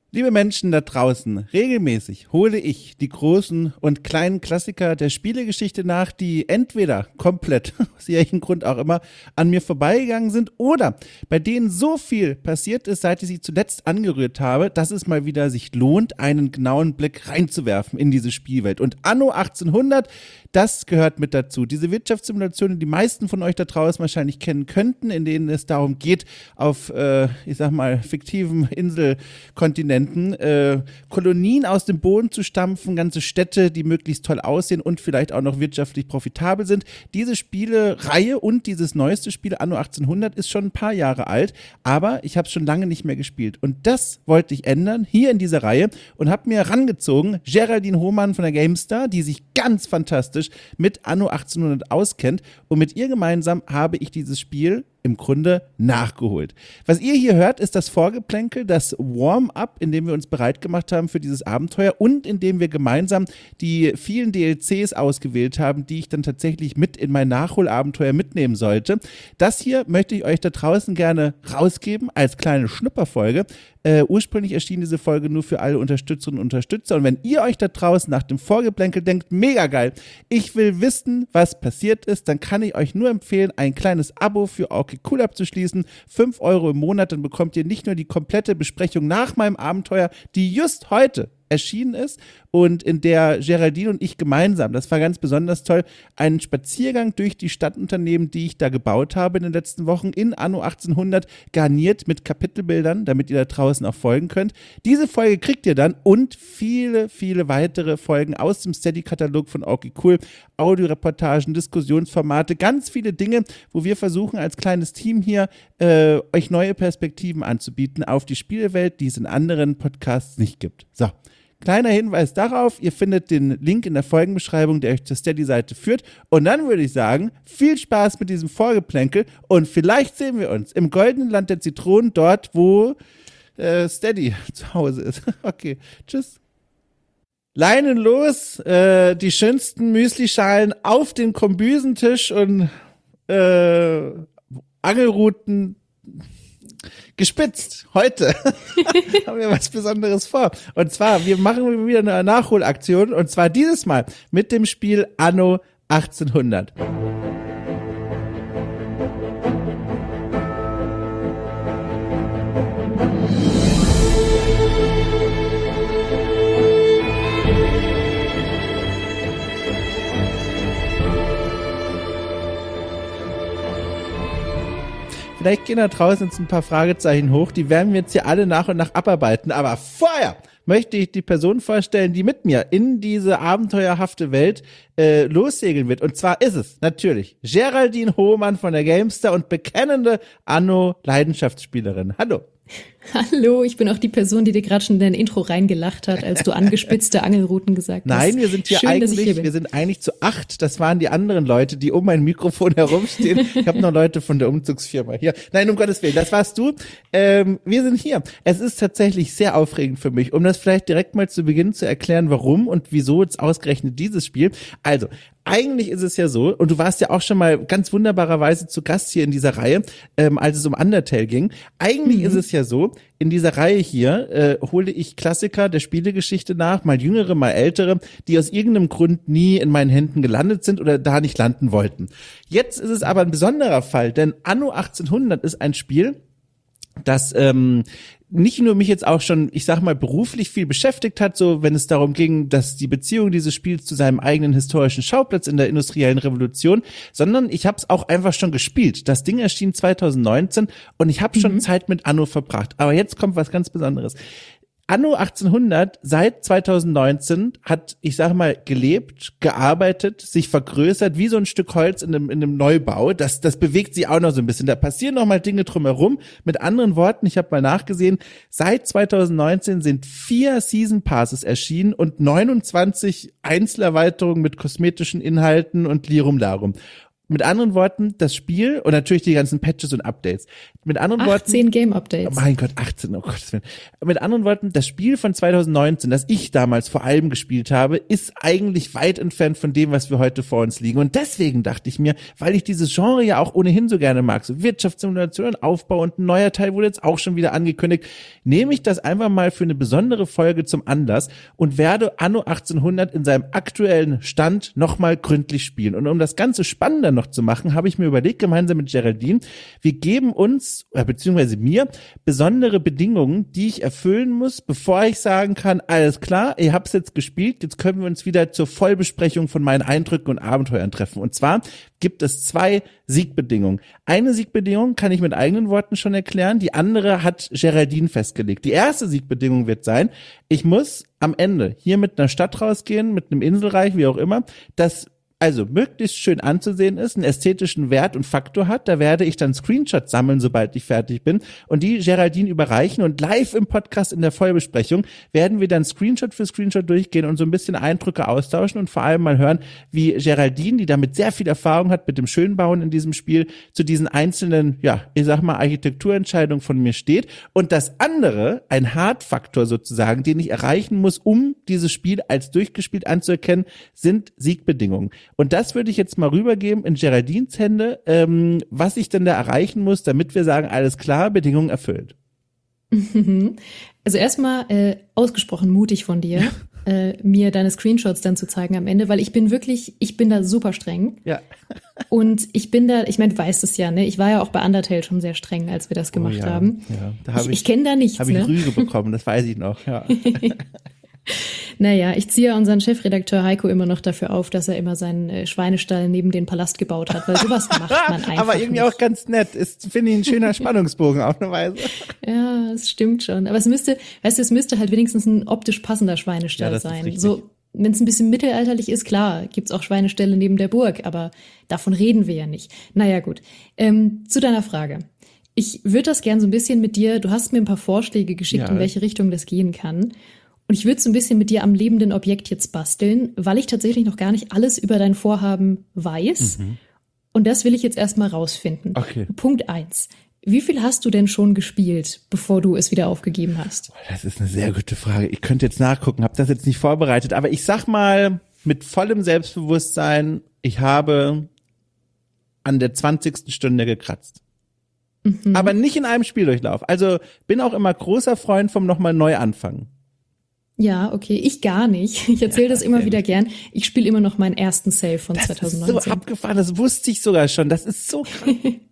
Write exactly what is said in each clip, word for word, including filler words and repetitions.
Liebe Menschen da draußen, regelmäßig hole ich die großen und kleinen Klassiker der Spielegeschichte nach, die entweder komplett, aus welchem Grund auch immer, an mir vorbeigegangen sind oder bei denen so viel passiert ist, seit ich sie zuletzt angerührt habe, dass es mal wieder sich lohnt, einen genauen Blick reinzuwerfen in diese Spielwelt. Und Anno achtzehnhundert, das gehört mit dazu. Diese Wirtschaftssimulationen, die meisten von euch da draußen wahrscheinlich kennen könnten, in denen es darum geht, auf, äh, ich sag mal, fiktiven Inselkontinenten Äh, Kolonien aus dem Boden zu stampfen, ganze Städte, die möglichst toll aussehen und vielleicht auch noch wirtschaftlich profitabel sind. Diese Spielereihe und dieses neueste Spiel, Anno achtzehnhundert, ist schon ein paar Jahre alt, aber ich habe es schon lange nicht mehr gespielt. Und das wollte ich ändern, hier in dieser Reihe, und habe mir herangezogen Geraldine Hohmann von der GameStar, die sich ganz fantastisch mit Anno achtzehnhundert auskennt, und mit ihr gemeinsam habe ich dieses Spiel im Grunde nachgeholt. Was ihr hier hört, ist das Vorgeplänkel, das Warm-up, in dem wir uns bereit gemacht haben für dieses Abenteuer und in dem wir gemeinsam die vielen D L Cs ausgewählt haben, die ich dann tatsächlich mit in mein Nachholabenteuer mitnehmen sollte. Das hier möchte ich euch da draußen gerne rausgeben als kleine Schnupperfolge. Äh, ursprünglich erschien diese Folge nur für alle Unterstützerinnen und Unterstützer, und wenn ihr euch da draußen nach dem Vorgeplänkel denkt, mega geil, ich will wissen, was passiert ist, dann kann ich euch nur empfehlen, ein kleines Abo für Okay Cool abzuschließen, fünf Euro im Monat, dann bekommt ihr nicht nur die komplette Besprechung nach meinem Abenteuer, die just heute erschienen ist und in der Geraldine und ich gemeinsam, das war ganz besonders toll, einen Spaziergang durch die Stadtunternehmen, die ich da gebaut habe in den letzten Wochen in Anno achtzehnhundert, garniert mit Kapitelbildern, damit ihr da draußen auch folgen könnt. Diese Folge kriegt ihr dann und viele, viele weitere Folgen aus dem Steady-Katalog von Okay Cool, Audioreportagen, Diskussionsformate, ganz viele Dinge, wo wir versuchen als kleines Team hier äh, euch neue Perspektiven anzubieten auf die Spielewelt, die es in anderen Podcasts nicht gibt. So. Kleiner Hinweis darauf, ihr findet den Link in der Folgenbeschreibung, der euch zur Steady-Seite führt. Und dann würde ich sagen, viel Spaß mit diesem Vorgeplänkel und vielleicht sehen wir uns im goldenen Land der Zitronen, dort wo äh, Steady zu Hause ist. Okay, tschüss. Leinen los, äh, die schönsten Müslischalen auf den Kombüsentisch und äh, Angelruten gespitzt. Heute haben wir was Besonderes vor. Und zwar, wir machen wieder eine Nachholaktion, und zwar dieses Mal mit dem Spiel Anno achtzehnhundert. Vielleicht gehen da draußen jetzt ein paar Fragezeichen hoch, die werden wir jetzt hier alle nach und nach abarbeiten. Aber vorher möchte ich die Person vorstellen, die mit mir in diese abenteuerhafte Welt äh, lossegeln wird. Und zwar ist es natürlich Geraldine Hohmann von der GameStar und bekennende Anno-Leidenschaftsspielerin. Hallo. Hallo, ich bin auch die Person, die dir gerade schon in dein Intro reingelacht hat, als du angespitzte Angelrouten gesagt hast. Nein, wir sind hier Schön, eigentlich, hier wir sind eigentlich zu acht. Das waren die anderen Leute, die um mein Mikrofon herumstehen. Ich habe noch Leute von der Umzugsfirma hier. Nein, um Gottes Willen, das warst du. Ähm, wir sind hier. Es ist tatsächlich sehr aufregend für mich, um das vielleicht direkt mal zu Beginn zu erklären, warum und wieso jetzt ausgerechnet dieses Spiel. Also, eigentlich ist es ja so, und du warst ja auch schon mal ganz wunderbarerweise zu Gast hier in dieser Reihe, ähm, als es um Undertale ging. Eigentlich mhm. ist es ja so, in dieser Reihe hier äh, hole ich Klassiker der Spielegeschichte nach, mal jüngere, mal ältere, die aus irgendeinem Grund nie in meinen Händen gelandet sind oder da nicht landen wollten. Jetzt ist es aber ein besonderer Fall, denn Anno achtzehnhundert ist ein Spiel, das ähm, nicht nur mich jetzt auch schon, ich sag mal, beruflich viel beschäftigt hat, so wenn es darum ging, dass die Beziehung dieses Spiels zu seinem eigenen historischen Schauplatz in der industriellen Revolution, sondern ich habe es auch einfach schon gespielt. Das Ding erschien zwanzig neunzehn und ich habe schon mhm. Zeit mit Anno verbracht. Aber jetzt kommt was ganz Besonderes. Anno achtzehnhundert seit zwanzig neunzehn hat, ich sage mal, gelebt, gearbeitet, sich vergrößert, wie so ein Stück Holz in einem, in einem Neubau. Das, das bewegt sich auch noch so ein bisschen. Da passieren noch mal Dinge drumherum. Mit anderen Worten, ich habe mal nachgesehen, seit zwanzig neunzehn sind vier Season Passes erschienen und neunundzwanzig Einzelerweiterungen mit kosmetischen Inhalten und Lirum Larum. Mit anderen Worten, das Spiel und natürlich die ganzen Patches und Updates. Mit anderen Worten. achtzehn Game-Updates. Oh mein Gott, achtzehn, oh Gottes Willen. Mit anderen Worten, das Spiel von zwanzig neunzehn, das ich damals vor allem gespielt habe, ist eigentlich weit entfernt von dem, was wir heute vor uns liegen. Und deswegen dachte ich mir, weil ich dieses Genre ja auch ohnehin so gerne mag, so Wirtschaftssimulation und Aufbau und ein neuer Teil wurde jetzt auch schon wieder angekündigt, nehme ich das einfach mal für eine besondere Folge zum Anlass und werde Anno achtzehnhundert in seinem aktuellen Stand nochmal gründlich spielen. Und um das Ganze spannender noch zu machen, habe ich mir überlegt, gemeinsam mit Geraldine, wir geben uns, beziehungsweise mir, besondere Bedingungen, die ich erfüllen muss, bevor ich sagen kann, alles klar, ihr habt es jetzt gespielt, jetzt können wir uns wieder zur Vollbesprechung von meinen Eindrücken und Abenteuern treffen. Und zwar gibt es zwei Siegbedingungen. Eine Siegbedingung kann ich mit eigenen Worten schon erklären, die andere hat Geraldine festgelegt. Die erste Siegbedingung wird sein, ich muss am Ende hier mit einer Stadt rausgehen, mit einem Inselreich, wie auch immer, das also möglichst schön anzusehen ist, einen ästhetischen Wert und Faktor hat. Da werde ich dann Screenshots sammeln, sobald ich fertig bin und die Geraldine überreichen und live im Podcast in der Vollbesprechung werden wir dann Screenshot für Screenshot durchgehen und so ein bisschen Eindrücke austauschen und vor allem mal hören, wie Geraldine, die damit sehr viel Erfahrung hat mit dem Schönbauen in diesem Spiel, zu diesen einzelnen, ja, ich sag mal Architekturentscheidungen von mir steht. Und das andere, ein Hard-Faktor sozusagen, den ich erreichen muss, um dieses Spiel als durchgespielt anzuerkennen, sind Siegbedingungen. Und das würde ich jetzt mal rübergeben in Geraldines Hände, ähm, was ich denn da erreichen muss, damit wir sagen, alles klar, Bedingungen erfüllt. Also erstmal äh, ausgesprochen mutig von dir, äh, mir deine Screenshots dann zu zeigen am Ende, weil ich bin wirklich, ich bin da super streng. Ja. Und ich bin da, ich meine, du weißt es ja, ne? Ich war ja auch bei Undertale schon sehr streng, als wir das gemacht oh ja, haben. Ja. Da hab ich ich, ich kenne da nichts, Habe ich ne? Rüge bekommen, das weiß ich noch, ja. Naja, ich ziehe unseren Chefredakteur Heiko immer noch dafür auf, dass er immer seinen äh, Schweinestall neben den Palast gebaut hat, weil sowas macht man einfach Aber irgendwie nicht. auch ganz nett. Ist, finde ich, ein schöner Spannungsbogen auf eine Weise. Ja, es stimmt schon. Aber es müsste, weißt du, es müsste halt wenigstens ein optisch passender Schweinestall Ja, das ist sein. richtig. So, wenn es ein bisschen mittelalterlich ist, klar, gibt's auch Schweineställe neben der Burg, aber davon reden wir ja nicht. Naja, gut. Ähm, zu deiner Frage. Ich würde das gern so ein bisschen mit dir, du hast mir ein paar Vorschläge geschickt, Ja. in welche Richtung das gehen kann. Und ich würde so ein bisschen mit dir am lebenden Objekt jetzt basteln, weil ich tatsächlich noch gar nicht alles über dein Vorhaben weiß. Mhm. Und das will ich jetzt erstmal rausfinden. Okay. Punkt eins. Wie viel hast du denn schon gespielt, bevor du es wieder aufgegeben hast? Das ist eine sehr gute Frage. Ich könnte jetzt nachgucken, habe das jetzt nicht vorbereitet, aber ich sag mal mit vollem Selbstbewusstsein, ich habe an der zwanzigsten Stunde gekratzt. Mhm. Aber nicht in einem Spieldurchlauf. Also bin auch immer großer Freund vom nochmal neu anfangen. Ja, okay, ich gar nicht. Ich erzähle das immer sehr wieder gern. Ich spiele immer noch meinen ersten Save von Das ist zwanzig so neunzehn. abgefahren, das wusste ich sogar schon. Das ist so krass.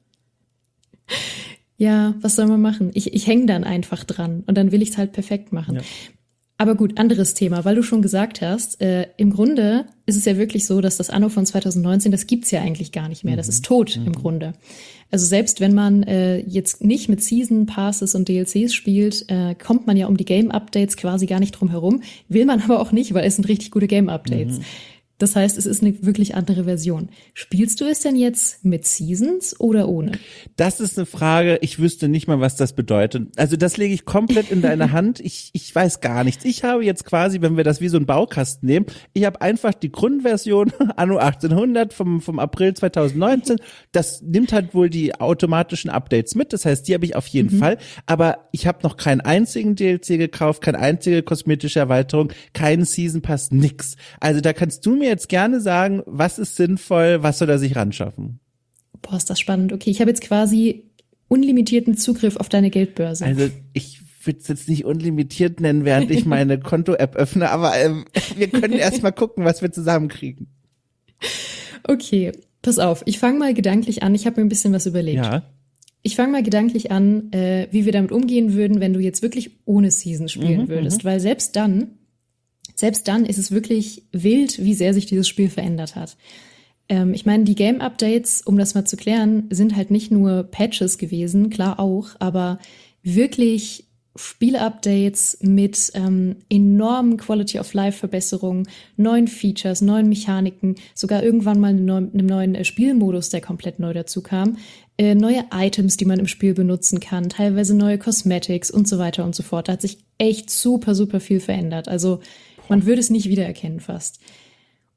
Ja, was soll man machen? Ich, ich hänge dann einfach dran und dann will ich es halt perfekt machen. Ja. Aber gut, anderes Thema, weil du schon gesagt hast, äh, im Grunde ist es ja wirklich so, dass das Anno von zwanzig neunzehn, das gibt's ja eigentlich gar nicht mehr. Das ist tot im Grunde. Also selbst wenn man äh, jetzt nicht mit Season Passes und D L Cs spielt, äh, kommt man ja um die Game Updates quasi gar nicht drum herum. Will man aber auch nicht, weil es sind richtig gute Game Updates. Mhm. Das heißt, es ist eine wirklich andere Version. Spielst du es denn jetzt mit Seasons oder ohne? Das ist eine Frage, ich wüsste nicht mal, was das bedeutet. Also das lege ich komplett in deine Hand. Ich, ich weiß gar nichts. Ich habe jetzt quasi, wenn wir das wie so einen Baukasten nehmen, ich habe einfach die Grundversion Anno achtzehnhundert vom, vom April zwanzig neunzehn. Das nimmt halt wohl die automatischen Updates mit. Das heißt, die habe ich auf jeden Mhm. Fall. Aber ich habe noch keinen einzigen D L C gekauft, keine einzige kosmetische Erweiterung, keinen Season Pass, nix. Also da kannst du mir jetzt gerne sagen, was ist sinnvoll, was soll er sich ranschaffen? Boah, ist das spannend. Okay, ich habe jetzt quasi unlimitierten Zugriff auf deine Geldbörse. Also ich würde es jetzt nicht unlimitiert nennen, während ich meine Konto-App öffne, aber ähm, wir können erst mal gucken, was wir zusammenkriegen. Okay, pass auf, ich fange mal gedanklich an. Ich habe mir ein bisschen was überlegt. Ja. Ich fange mal gedanklich an, äh, wie wir damit umgehen würden, wenn du jetzt wirklich ohne Season spielen Mhm, würdest. Weil selbst dann, selbst dann ist es wirklich wild, wie sehr sich dieses Spiel verändert hat. Ähm, ich meine, die Game-Updates, um das mal zu klären, sind halt nicht nur Patches gewesen, klar auch, aber wirklich Spiele-Updates mit ähm, enormen Quality-of-Life-Verbesserungen, neuen Features, neuen Mechaniken, sogar irgendwann mal einem neuen, einem neuen äh, Spielmodus, der komplett neu dazu kam, äh, neue Items, die man im Spiel benutzen kann, teilweise neue Cosmetics und so weiter und so fort. Da hat sich echt super, super viel verändert. Also man würde es nicht wiedererkennen fast.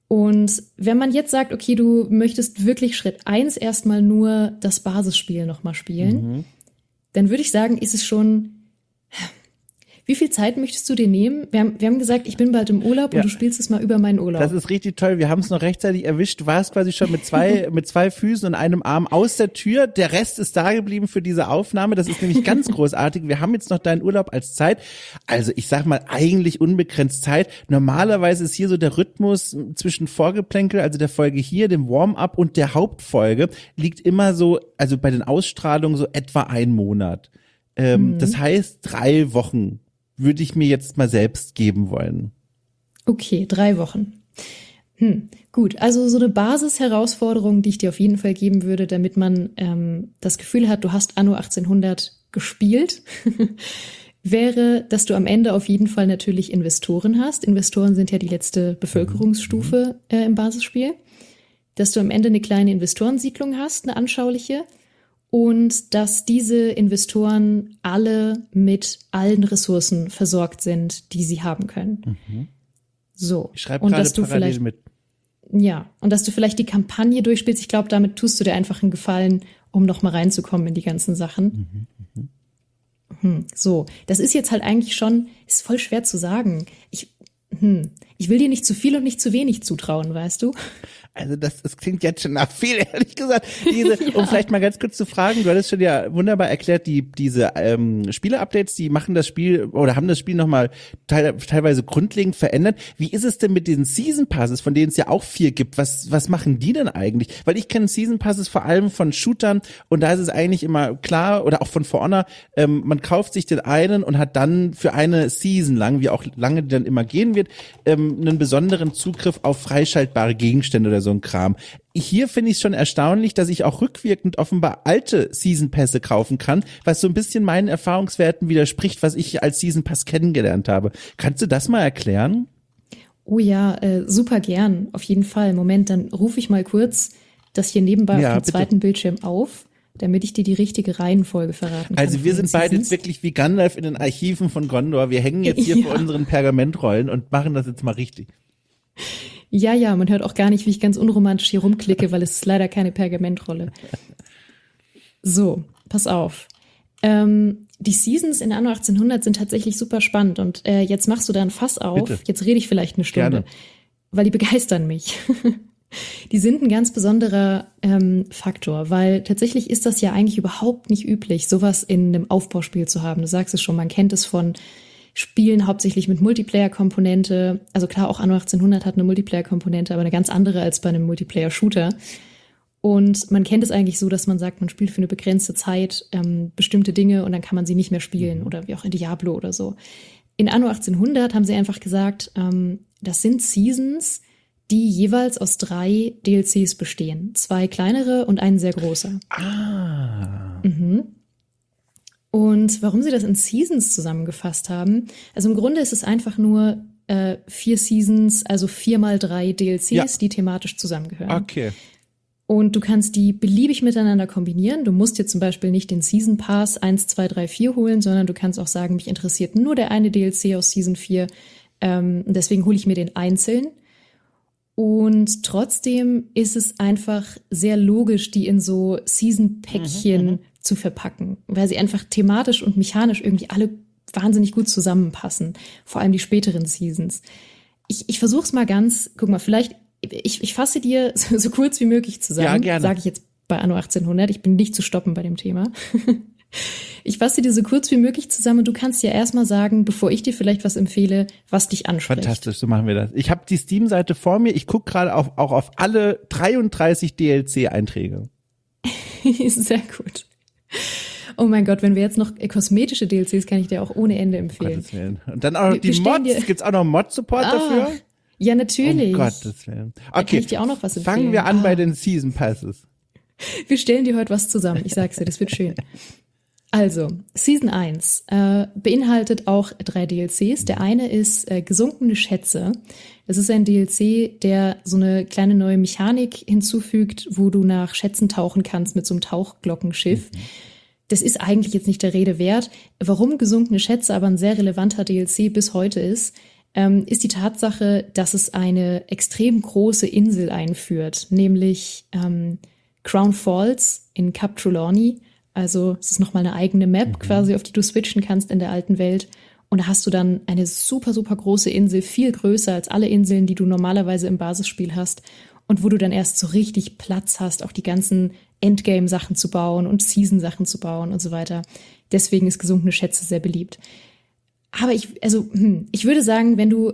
Und wenn man jetzt sagt, okay, du möchtest wirklich Schritt eins erstmal nur das Basisspiel nochmal spielen, mhm. dann würde ich sagen, ist es schon, wie viel Zeit möchtest du dir nehmen? Wir haben, wir haben gesagt, ich bin bald im Urlaub ja. und du spielst es mal über meinen Urlaub. Das ist richtig toll. Wir haben es noch rechtzeitig erwischt. Du warst quasi schon mit zwei, mit zwei Füßen und einem Arm aus der Tür. Der Rest ist da geblieben für diese Aufnahme. Das ist nämlich ganz großartig. Wir haben jetzt noch deinen Urlaub als Zeit. Also ich sag mal, eigentlich unbegrenzt Zeit. Normalerweise ist hier so der Rhythmus zwischen Vorgeplänkel, also der Folge hier, dem Warm-up und der Hauptfolge, liegt immer so, also bei den Ausstrahlungen so etwa ein Monat. Ähm, mhm. Das heißt, drei Wochen würde ich mir jetzt mal selbst geben wollen. Okay, drei Wochen. Hm, gut, also so eine Basisherausforderung, die ich dir auf jeden Fall geben würde, damit man ähm, das Gefühl hat, du hast Anno achtzehnhundert gespielt, wäre, dass du am Ende auf jeden Fall natürlich Investoren hast. Investoren sind ja die letzte Bevölkerungsstufe äh, im Basisspiel. Dass du am Ende eine kleine Investorensiedlung hast, eine anschauliche. Und dass diese Investoren alle mit allen Ressourcen versorgt sind, die sie haben können. Mhm. So. Ich schreibe gerade parallel mit. Ja, und dass du vielleicht die Kampagne durchspielst. Ich glaube, damit tust du dir einfach einen Gefallen, um noch mal reinzukommen in die ganzen Sachen. Mhm. Mhm. Hm, so, das ist jetzt halt eigentlich schon, ist voll schwer zu sagen. Ich, hm, ich will dir nicht zu viel und nicht zu wenig zutrauen, weißt du? Also das, das klingt jetzt schon nach viel, ehrlich gesagt. Diese, ja. Um vielleicht mal ganz kurz zu fragen, du hattest schon ja wunderbar erklärt, die diese ähm, Spiele-Updates, die machen das Spiel oder haben das Spiel nochmal teil, teilweise grundlegend verändert. Wie ist es denn mit diesen Season Passes, von denen es ja auch vier gibt? Was was machen die denn eigentlich? Weil ich kenne Season Passes vor allem von Shootern und da ist es eigentlich immer klar, oder auch von For Honor, ähm, man kauft sich den einen und hat dann für eine Season lang, wie auch lange die dann immer gehen wird, ähm, einen besonderen Zugriff auf freischaltbare Gegenstände oder so ein Kram. Hier finde ich es schon erstaunlich, dass ich auch rückwirkend offenbar alte Season Pässe kaufen kann, was so ein bisschen meinen Erfahrungswerten widerspricht, was ich als Season Pass kennengelernt habe. Kannst du das mal erklären? Oh ja, äh, super gern, auf jeden Fall. Moment, dann rufe ich mal kurz das hier nebenbei ja, auf dem bitte. zweiten Bildschirm auf, damit ich dir die richtige Reihenfolge verraten kann. Also wir sind beide jetzt wirklich wie Gandalf in den Archiven von Gondor. Wir hängen jetzt hier ja. vor unseren Pergamentrollen und machen das jetzt mal richtig. Ja, ja, man hört auch gar nicht, wie ich ganz unromantisch hier rumklicke, weil es ist leider keine Pergamentrolle. So, pass auf. Ähm, die Seasons in Anno achtzehnhundert sind tatsächlich super spannend und äh, jetzt machst du da ein Fass auf. Bitte. Jetzt rede ich vielleicht eine Stunde, Gerne. Weil die begeistern mich. Die sind ein ganz besonderer ähm, Faktor, weil tatsächlich ist das ja eigentlich überhaupt nicht üblich, sowas in einem Aufbauspiel zu haben. Du sagst es schon, man kennt es von Spielen hauptsächlich mit Multiplayer-Komponente. Also klar, auch Anno achtzehnhundert hat eine Multiplayer-Komponente, aber eine ganz andere als bei einem Multiplayer-Shooter. Und man kennt es eigentlich so, dass man sagt, man spielt für eine begrenzte Zeit ähm, bestimmte Dinge und dann kann man sie nicht mehr spielen oder wie auch in Diablo oder so. In Anno achtzehnhundert haben sie einfach gesagt, ähm, das sind Seasons, die jeweils aus drei D L Cs bestehen. Zwei kleinere und einen sehr großer. Ah. Mhm. Und warum sie das in Seasons zusammengefasst haben, also im Grunde ist es einfach nur äh, vier Seasons, also vier mal drei D L Cs, ja. die thematisch zusammengehören. Okay. Und du kannst die beliebig miteinander kombinieren. Du musst dir zum Beispiel nicht den Season Pass eins, zwei, drei, vier holen, sondern du kannst auch sagen, mich interessiert nur der eine D L C aus Season vier. Ähm, deswegen hole ich mir den einzeln. Und trotzdem ist es einfach sehr logisch, die in so Season-Päckchen mhm, zu verpacken, weil sie einfach thematisch und mechanisch irgendwie alle wahnsinnig gut zusammenpassen. Vor allem die späteren Seasons. Ich, ich versuche es mal ganz, guck mal, vielleicht, ich, ich fasse dir so, so kurz wie möglich zusammen. Ja, gerne. Sage ich jetzt bei Anno achtzehnhundert. Ich bin nicht zu stoppen bei dem Thema. Ich fasse dir so kurz wie möglich zusammen und du kannst dir erstmal sagen, bevor ich dir vielleicht was empfehle, was dich anspricht. Fantastisch, so machen wir das. Ich habe die Steam-Seite vor mir. Ich gucke gerade auch auf alle dreiunddreißig D L C-Einträge. Sehr gut. Oh mein Gott, wenn wir jetzt noch kosmetische D L Cs, kann ich dir auch ohne Ende empfehlen. Gottes Willen. Und dann auch noch die Mods. Gibt's auch noch Mod-Support ah, dafür? Ja, natürlich. Um Gottes Willen. Okay, da kann ich dir auch noch was empfehlen. Fangen wir an ah. bei den Season Passes. Wir stellen dir heute was zusammen. Ich sag's dir, das wird schön. Also, Season eins äh, beinhaltet auch drei D L Cs. Der eine ist äh, gesunkene Schätze. Das ist ein D L C, der so eine kleine neue Mechanik hinzufügt, wo du nach Schätzen tauchen kannst mit so einem Tauchglockenschiff. Mhm. Das ist eigentlich jetzt nicht der Rede wert. Warum gesunkene Schätze aber ein sehr relevanter D L C bis heute ist, ähm, ist die Tatsache, dass es eine extrem große Insel einführt, nämlich ähm, Crown Falls in Cap Trelawney. Also es ist nochmal eine eigene Map mhm. quasi, auf die du switchen kannst in der alten Welt. Und da hast du dann eine super, super große Insel, viel größer als alle Inseln, die du normalerweise im Basisspiel hast. Und wo du dann erst so richtig Platz hast, auch die ganzen Endgame-Sachen zu bauen und Season-Sachen zu bauen und so weiter. Deswegen ist gesunkene Schätze sehr beliebt. Aber ich, also, hm, ich würde sagen, wenn du,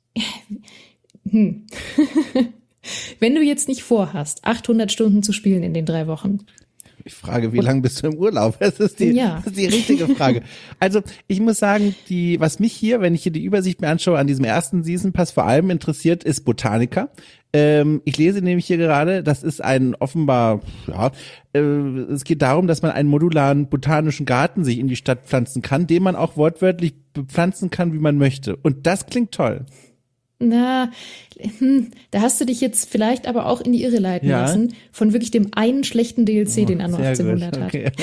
hm, wenn du jetzt nicht vorhast, achthundert Stunden zu spielen in den drei Wochen. Ich frage, wie lange bist du im Urlaub? Das ist die, ja. das ist die richtige Frage. Also ich muss sagen, die, was mich hier, wenn ich hier die Übersicht mir anschaue, an diesem ersten Season Pass vor allem interessiert, ist Botanica. Ähm, ich lese nämlich hier gerade, das ist ein offenbar, ja, äh, es geht darum, dass man einen modularen botanischen Garten sich in die Stadt pflanzen kann, den man auch wortwörtlich bepflanzen kann, wie man möchte. Und das klingt toll. Na, hm, da hast du dich jetzt vielleicht aber auch in die Irre leiten ja. lassen von wirklich dem einen schlechten D L C, oh, den Anno achtzehnhundert hat. Okay.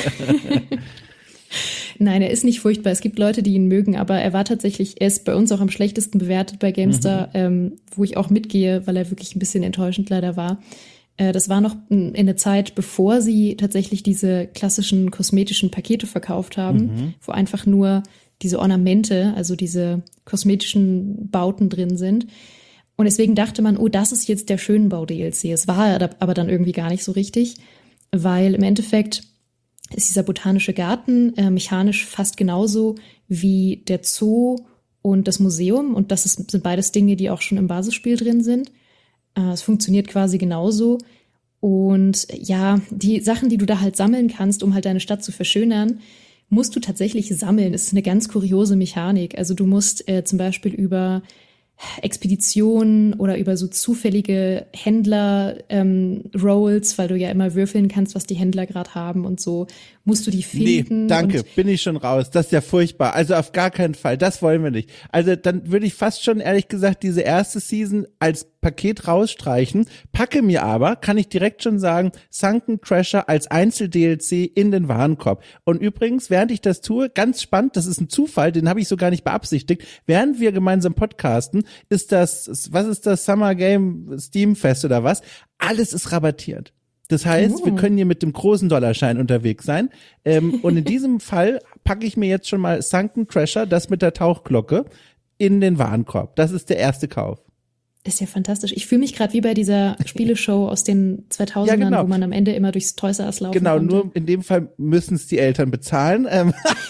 Nein, er ist nicht furchtbar. Es gibt Leute, die ihn mögen, aber er war tatsächlich, er ist bei uns auch am schlechtesten bewertet bei GameStar, mhm. ähm, wo ich auch mitgehe, weil er wirklich ein bisschen enttäuschend leider war. Äh, das war noch in der Zeit, bevor sie tatsächlich diese klassischen kosmetischen Pakete verkauft haben, mhm. wo einfach nur diese Ornamente, also diese kosmetischen Bauten drin sind. Und deswegen dachte man, oh, das ist jetzt der Schönbau-D L C. Es war aber dann irgendwie gar nicht so richtig, weil im Endeffekt ist dieser botanische Garten äh, mechanisch fast genauso wie der Zoo und das Museum. Und das ist, sind beides Dinge, die auch schon im Basisspiel drin sind. Äh, es funktioniert quasi genauso. Und ja, die Sachen, die du da halt sammeln kannst, um halt deine Stadt zu verschönern, musst du tatsächlich sammeln. Das ist eine ganz kuriose Mechanik. Also du musst äh, zum Beispiel über Expeditionen oder über so zufällige Händler-Rolls, ähm, weil du ja immer würfeln kannst, was die Händler gerade haben und so, musst du die finden. Nee, danke, bin ich schon raus. Das ist ja furchtbar. Also auf gar keinen Fall, das wollen wir nicht. Also dann würde ich fast schon, ehrlich gesagt, diese erste Season als Paket rausstreichen, packe mir aber, kann ich direkt schon sagen, Sunken Crasher als Einzel-D L C in den Warenkorb. Und übrigens, während ich das tue, ganz spannend, das ist ein Zufall, den habe ich so gar nicht beabsichtigt, während wir gemeinsam podcasten, ist das, was ist das, Summer Game Steam Fest oder was? Alles ist rabattiert. Das heißt, oh. wir können hier mit dem großen Dollarschein unterwegs sein. Ähm, und in diesem Fall packe ich mir jetzt schon mal Sunken Crasher, das mit der Tauchglocke, in den Warenkorb. Das ist der erste Kauf. Ist ja fantastisch. Ich fühle mich gerade wie bei dieser Spieleshow aus den zweitausendern, ja, genau. wo man am Ende immer durchs Toys R Us laufen Genau, konnte. Nur in dem Fall müssen es die Eltern bezahlen. Ähm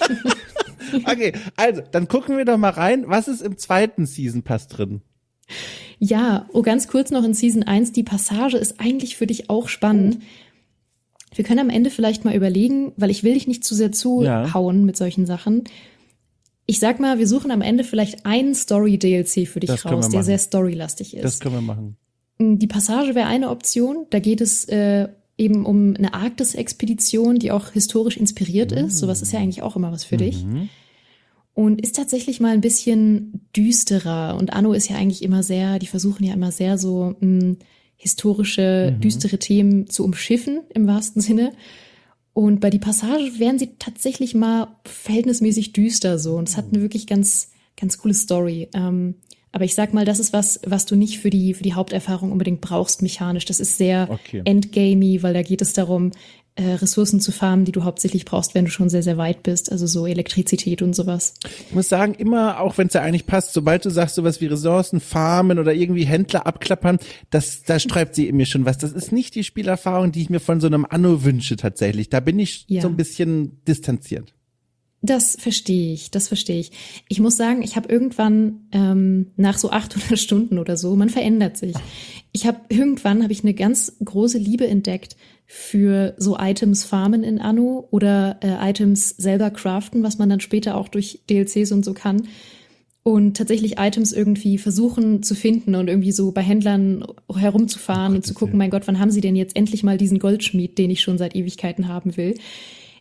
okay, also, dann gucken wir doch mal rein. Was ist im zweiten Season Pass drin? Ja, oh, ganz kurz noch in Season eins. Die Passage ist eigentlich für dich auch spannend. Wir können am Ende vielleicht mal überlegen, weil ich will dich nicht zu sehr zuhauen ja. mit solchen Sachen. Ich sag mal, wir suchen am Ende vielleicht einen Story-D L C für dich das raus, der sehr storylastig ist. Das können wir machen. Die Passage wäre eine Option. Da geht es äh, eben um eine Arktis-Expedition, die auch historisch inspiriert mhm. ist. Sowas ist ja eigentlich auch immer was für mhm. dich. Und ist tatsächlich mal ein bisschen düsterer. Und Anno ist ja eigentlich immer sehr, die versuchen ja immer sehr so mh, historische, mhm. düstere Themen zu umschiffen, im wahrsten Sinne. Und bei die Passage wären sie tatsächlich mal verhältnismäßig düster so. Und es hat eine wirklich ganz, ganz coole Story. Ähm, aber ich sag mal, das ist was, was du nicht für die, für die Haupterfahrung unbedingt brauchst mechanisch. Das ist sehr okay. endgamey, weil da geht es darum, äh, Ressourcen zu farmen, die du hauptsächlich brauchst, wenn du schon sehr, sehr weit bist. Also so Elektrizität und sowas. Ich muss sagen, immer, auch wenn es ja eigentlich passt, sobald du sagst sowas wie Ressourcen farmen oder irgendwie Händler abklappern, das, da sträubt sie in mir schon was. Das ist nicht die Spielerfahrung, die ich mir von so einem Anno wünsche tatsächlich. Da bin ich ja. so ein bisschen distanziert. Das verstehe ich, das verstehe ich. Ich muss sagen, ich habe irgendwann ähm, nach so achthundert Stunden oder so, man verändert sich. Ich habe irgendwann habe ich eine ganz große Liebe entdeckt für so Items farmen in Anno oder äh, Items selber craften, was man dann später auch durch D L Cs und so kann. Und tatsächlich Items irgendwie versuchen zu finden und irgendwie so bei Händlern herumzufahren oh Gott, und zu gucken, mein Gott, wann haben sie denn jetzt endlich mal diesen Goldschmied, den ich schon seit Ewigkeiten haben will.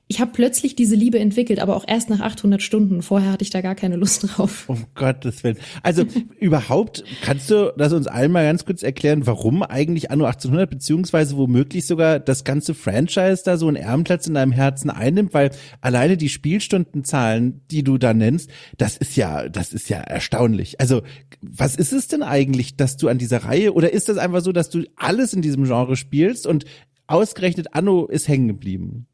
ich habe plötzlich diese Liebe entwickelt, aber auch erst nach achthundert Stunden. Vorher hatte ich da gar keine Lust drauf. Um Gottes Willen. Also überhaupt, kannst du das uns allen mal ganz kurz erklären, warum eigentlich Anno achtzehnhundert, beziehungsweise womöglich sogar das ganze Franchise da so einen Ehrenplatz in deinem Herzen einnimmt? Weil alleine die Spielstundenzahlen, die du da nennst, das ist ja, das ist ja erstaunlich. Also was ist es denn eigentlich, dass du an dieser Reihe, oder ist das einfach so, dass du alles in diesem Genre spielst und ausgerechnet Anno ist hängen geblieben?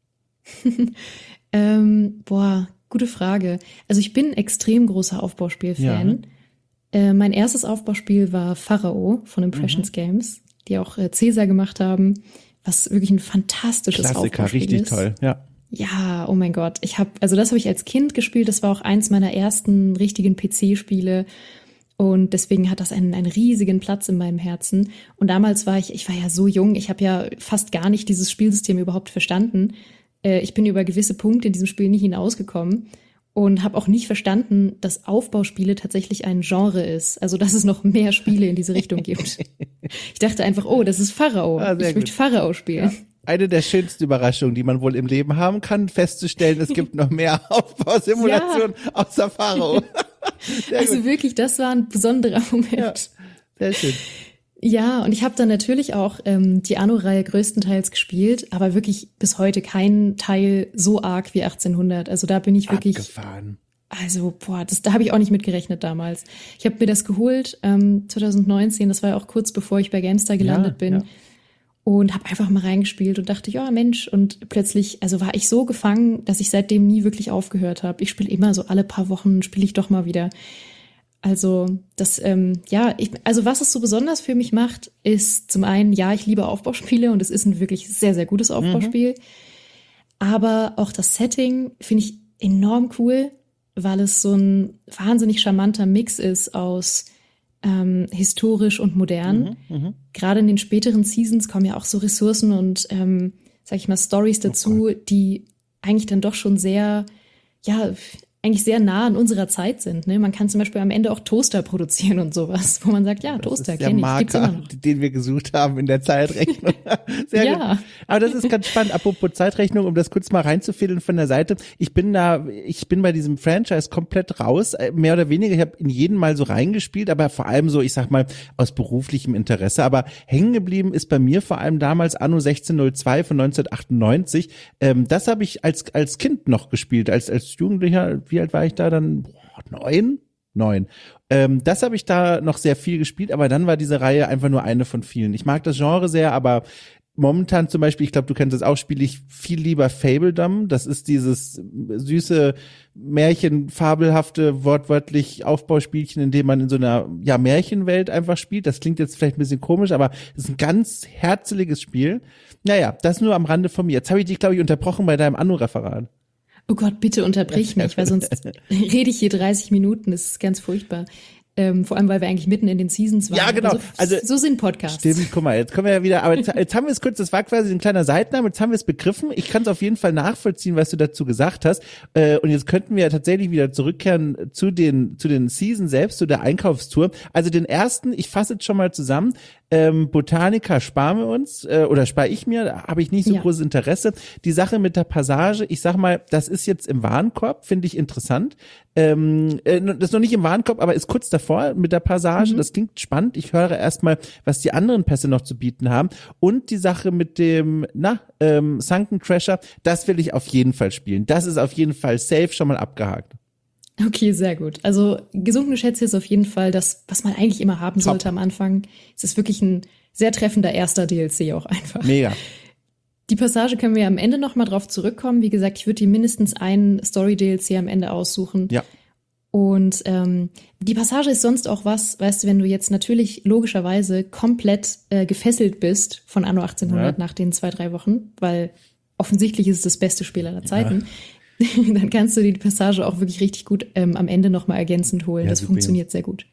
ähm, boah, gute Frage. Also ich bin ein extrem großer Aufbauspiel-Fan. Ja. Äh, mein erstes Aufbauspiel war Pharao von Impressions mhm. Games, die auch äh, Caesar gemacht haben, was wirklich ein fantastisches Klassiker, Aufbauspiel richtig ist. Toll, ja. Ja, oh mein Gott. Ich habe, also das habe ich als Kind gespielt. Das war auch eins meiner ersten richtigen P C-Spiele. Und deswegen hat das einen, einen riesigen Platz in meinem Herzen. Und damals war ich, ich war ja so jung, ich habe ja fast gar nicht dieses Spielsystem überhaupt verstanden. Ich bin über gewisse Punkte in diesem Spiel nicht hinausgekommen und habe auch nicht verstanden, dass Aufbauspiele tatsächlich ein Genre ist. Also, dass es noch mehr Spiele in diese Richtung gibt. Ich dachte einfach, oh, das ist Pharao. Ah, ich möchte Pharao spielen. Ja. Eine der schönsten Überraschungen, die man wohl im Leben haben kann, festzustellen, es gibt noch mehr Aufbausimulationen ja. außer Pharao. Also gut. Wirklich, das war ein besonderer Moment. Ja, sehr schön. Ja, und ich habe dann natürlich auch ähm, die Anno-Reihe größtenteils gespielt, aber wirklich bis heute keinen Teil so arg wie achtzehnhundert. Also da bin ich wirklich abgefahren. Also, boah, das, da habe ich auch nicht mit gerechnet damals. Ich habe mir das geholt ähm, zwanzig neunzehn, das war ja auch kurz bevor ich bei GameStar gelandet ja, bin. Ja. Und habe einfach mal reingespielt und dachte, ja Mensch, und plötzlich, also war ich so gefangen, dass ich seitdem nie wirklich aufgehört habe. Ich spiele immer so alle paar Wochen, spiele ich doch mal wieder. Also das, ähm, ja, ich, also was es so besonders für mich macht, ist zum einen, ja, ich liebe Aufbauspiele und es ist ein wirklich sehr, sehr gutes Aufbauspiel. Mhm. Aber auch das Setting finde ich enorm cool, weil es so ein wahnsinnig charmanter Mix ist aus ähm, historisch und modern. Mhm, mh. Gerade in den späteren Seasons kommen ja auch so Ressourcen und, ähm, sag ich mal, Storys dazu, oh die eigentlich dann doch schon sehr, ja, eigentlich sehr nah an unserer Zeit sind. Ne? Man kann zum Beispiel am Ende auch Toaster produzieren und sowas, wo man sagt, ja, das Toaster kenne ich, gibt's immer noch. Den wir gesucht haben in der Zeitrechnung. Sehr ja. gut. Aber das ist ganz spannend. Apropos Zeitrechnung, um das kurz mal reinzufädeln von der Seite. Ich bin da, ich bin bei diesem Franchise komplett raus, mehr oder weniger. Ich habe in jeden Mal so reingespielt, aber vor allem so, ich sag mal, aus beruflichem Interesse. Aber hängen geblieben ist bei mir vor allem damals Anno sechzehn null zwei von neunzehnhundertachtundneunzig. Ähm, das habe ich als als Kind noch gespielt, als als Jugendlicher. Wie alt war ich da dann? Boah, neun? Neun. Ähm, das habe ich da noch sehr viel gespielt, aber dann war diese Reihe einfach nur eine von vielen. Ich mag das Genre sehr, aber momentan zum Beispiel, ich glaube, du kennst das auch, spiele ich viel lieber Fabledom. Das ist dieses süße, märchenfabelhafte, wortwörtlich Aufbauspielchen, in dem man in so einer ja Märchenwelt einfach spielt. Das klingt jetzt vielleicht ein bisschen komisch, aber es ist ein ganz herzliches Spiel. Naja, das nur am Rande von mir. Jetzt habe ich dich, glaube ich, unterbrochen bei deinem Anno-Referat. Oh Gott, bitte unterbrich mich, weil sonst rede ich hier dreißig Minuten. Das ist ganz furchtbar. Ähm, vor allem, weil wir eigentlich mitten in den Seasons waren. Ja, genau. So, also, so sind Podcasts. Stimmt, guck mal, jetzt kommen wir ja wieder, aber jetzt, jetzt haben wir es kurz, das war quasi ein kleiner Seitnahme, jetzt haben wir es begriffen. Ich kann es auf jeden Fall nachvollziehen, was du dazu gesagt hast. Äh, und jetzt könnten wir ja tatsächlich wieder zurückkehren zu den, zu den Seasons selbst, zu der Einkaufstour. Also den ersten, ich fasse jetzt schon mal zusammen, ähm, Botanica sparen wir uns, äh, oder spare ich mir, da habe ich nicht so ja. großes Interesse. Die Sache mit der Passage, ich sag mal, das ist jetzt im Warenkorb, finde ich interessant. Ähm, äh, das ist noch nicht im Warenkorb, aber ist kurz davor mit der Passage. Mhm. Das klingt spannend. Ich höre erstmal, was die anderen Pässe noch zu bieten haben. Und die Sache mit dem, na, ähm, Sunken Treasure, das will ich auf jeden Fall spielen. Das ist auf jeden Fall safe schon mal abgehakt. Okay, sehr gut. Also gesunkene Schätze ist auf jeden Fall das, was man eigentlich immer haben sollte Top. Am Anfang. Es ist wirklich ein sehr treffender erster D L C auch einfach. Mega. Die Passage können wir ja am Ende noch mal drauf zurückkommen. Wie gesagt, ich würde die mindestens einen Story-D L C am Ende aussuchen. Ja. Und ähm, die Passage ist sonst auch was, weißt du, wenn du jetzt natürlich logischerweise komplett äh, gefesselt bist von Anno achtzehnhundert ja. nach den zwei, drei Wochen, weil offensichtlich ist es das beste Spiel aller Zeiten, ja. dann kannst du die Passage auch wirklich richtig gut ähm, am Ende noch mal ergänzend holen. Ja, das super. Funktioniert sehr gut.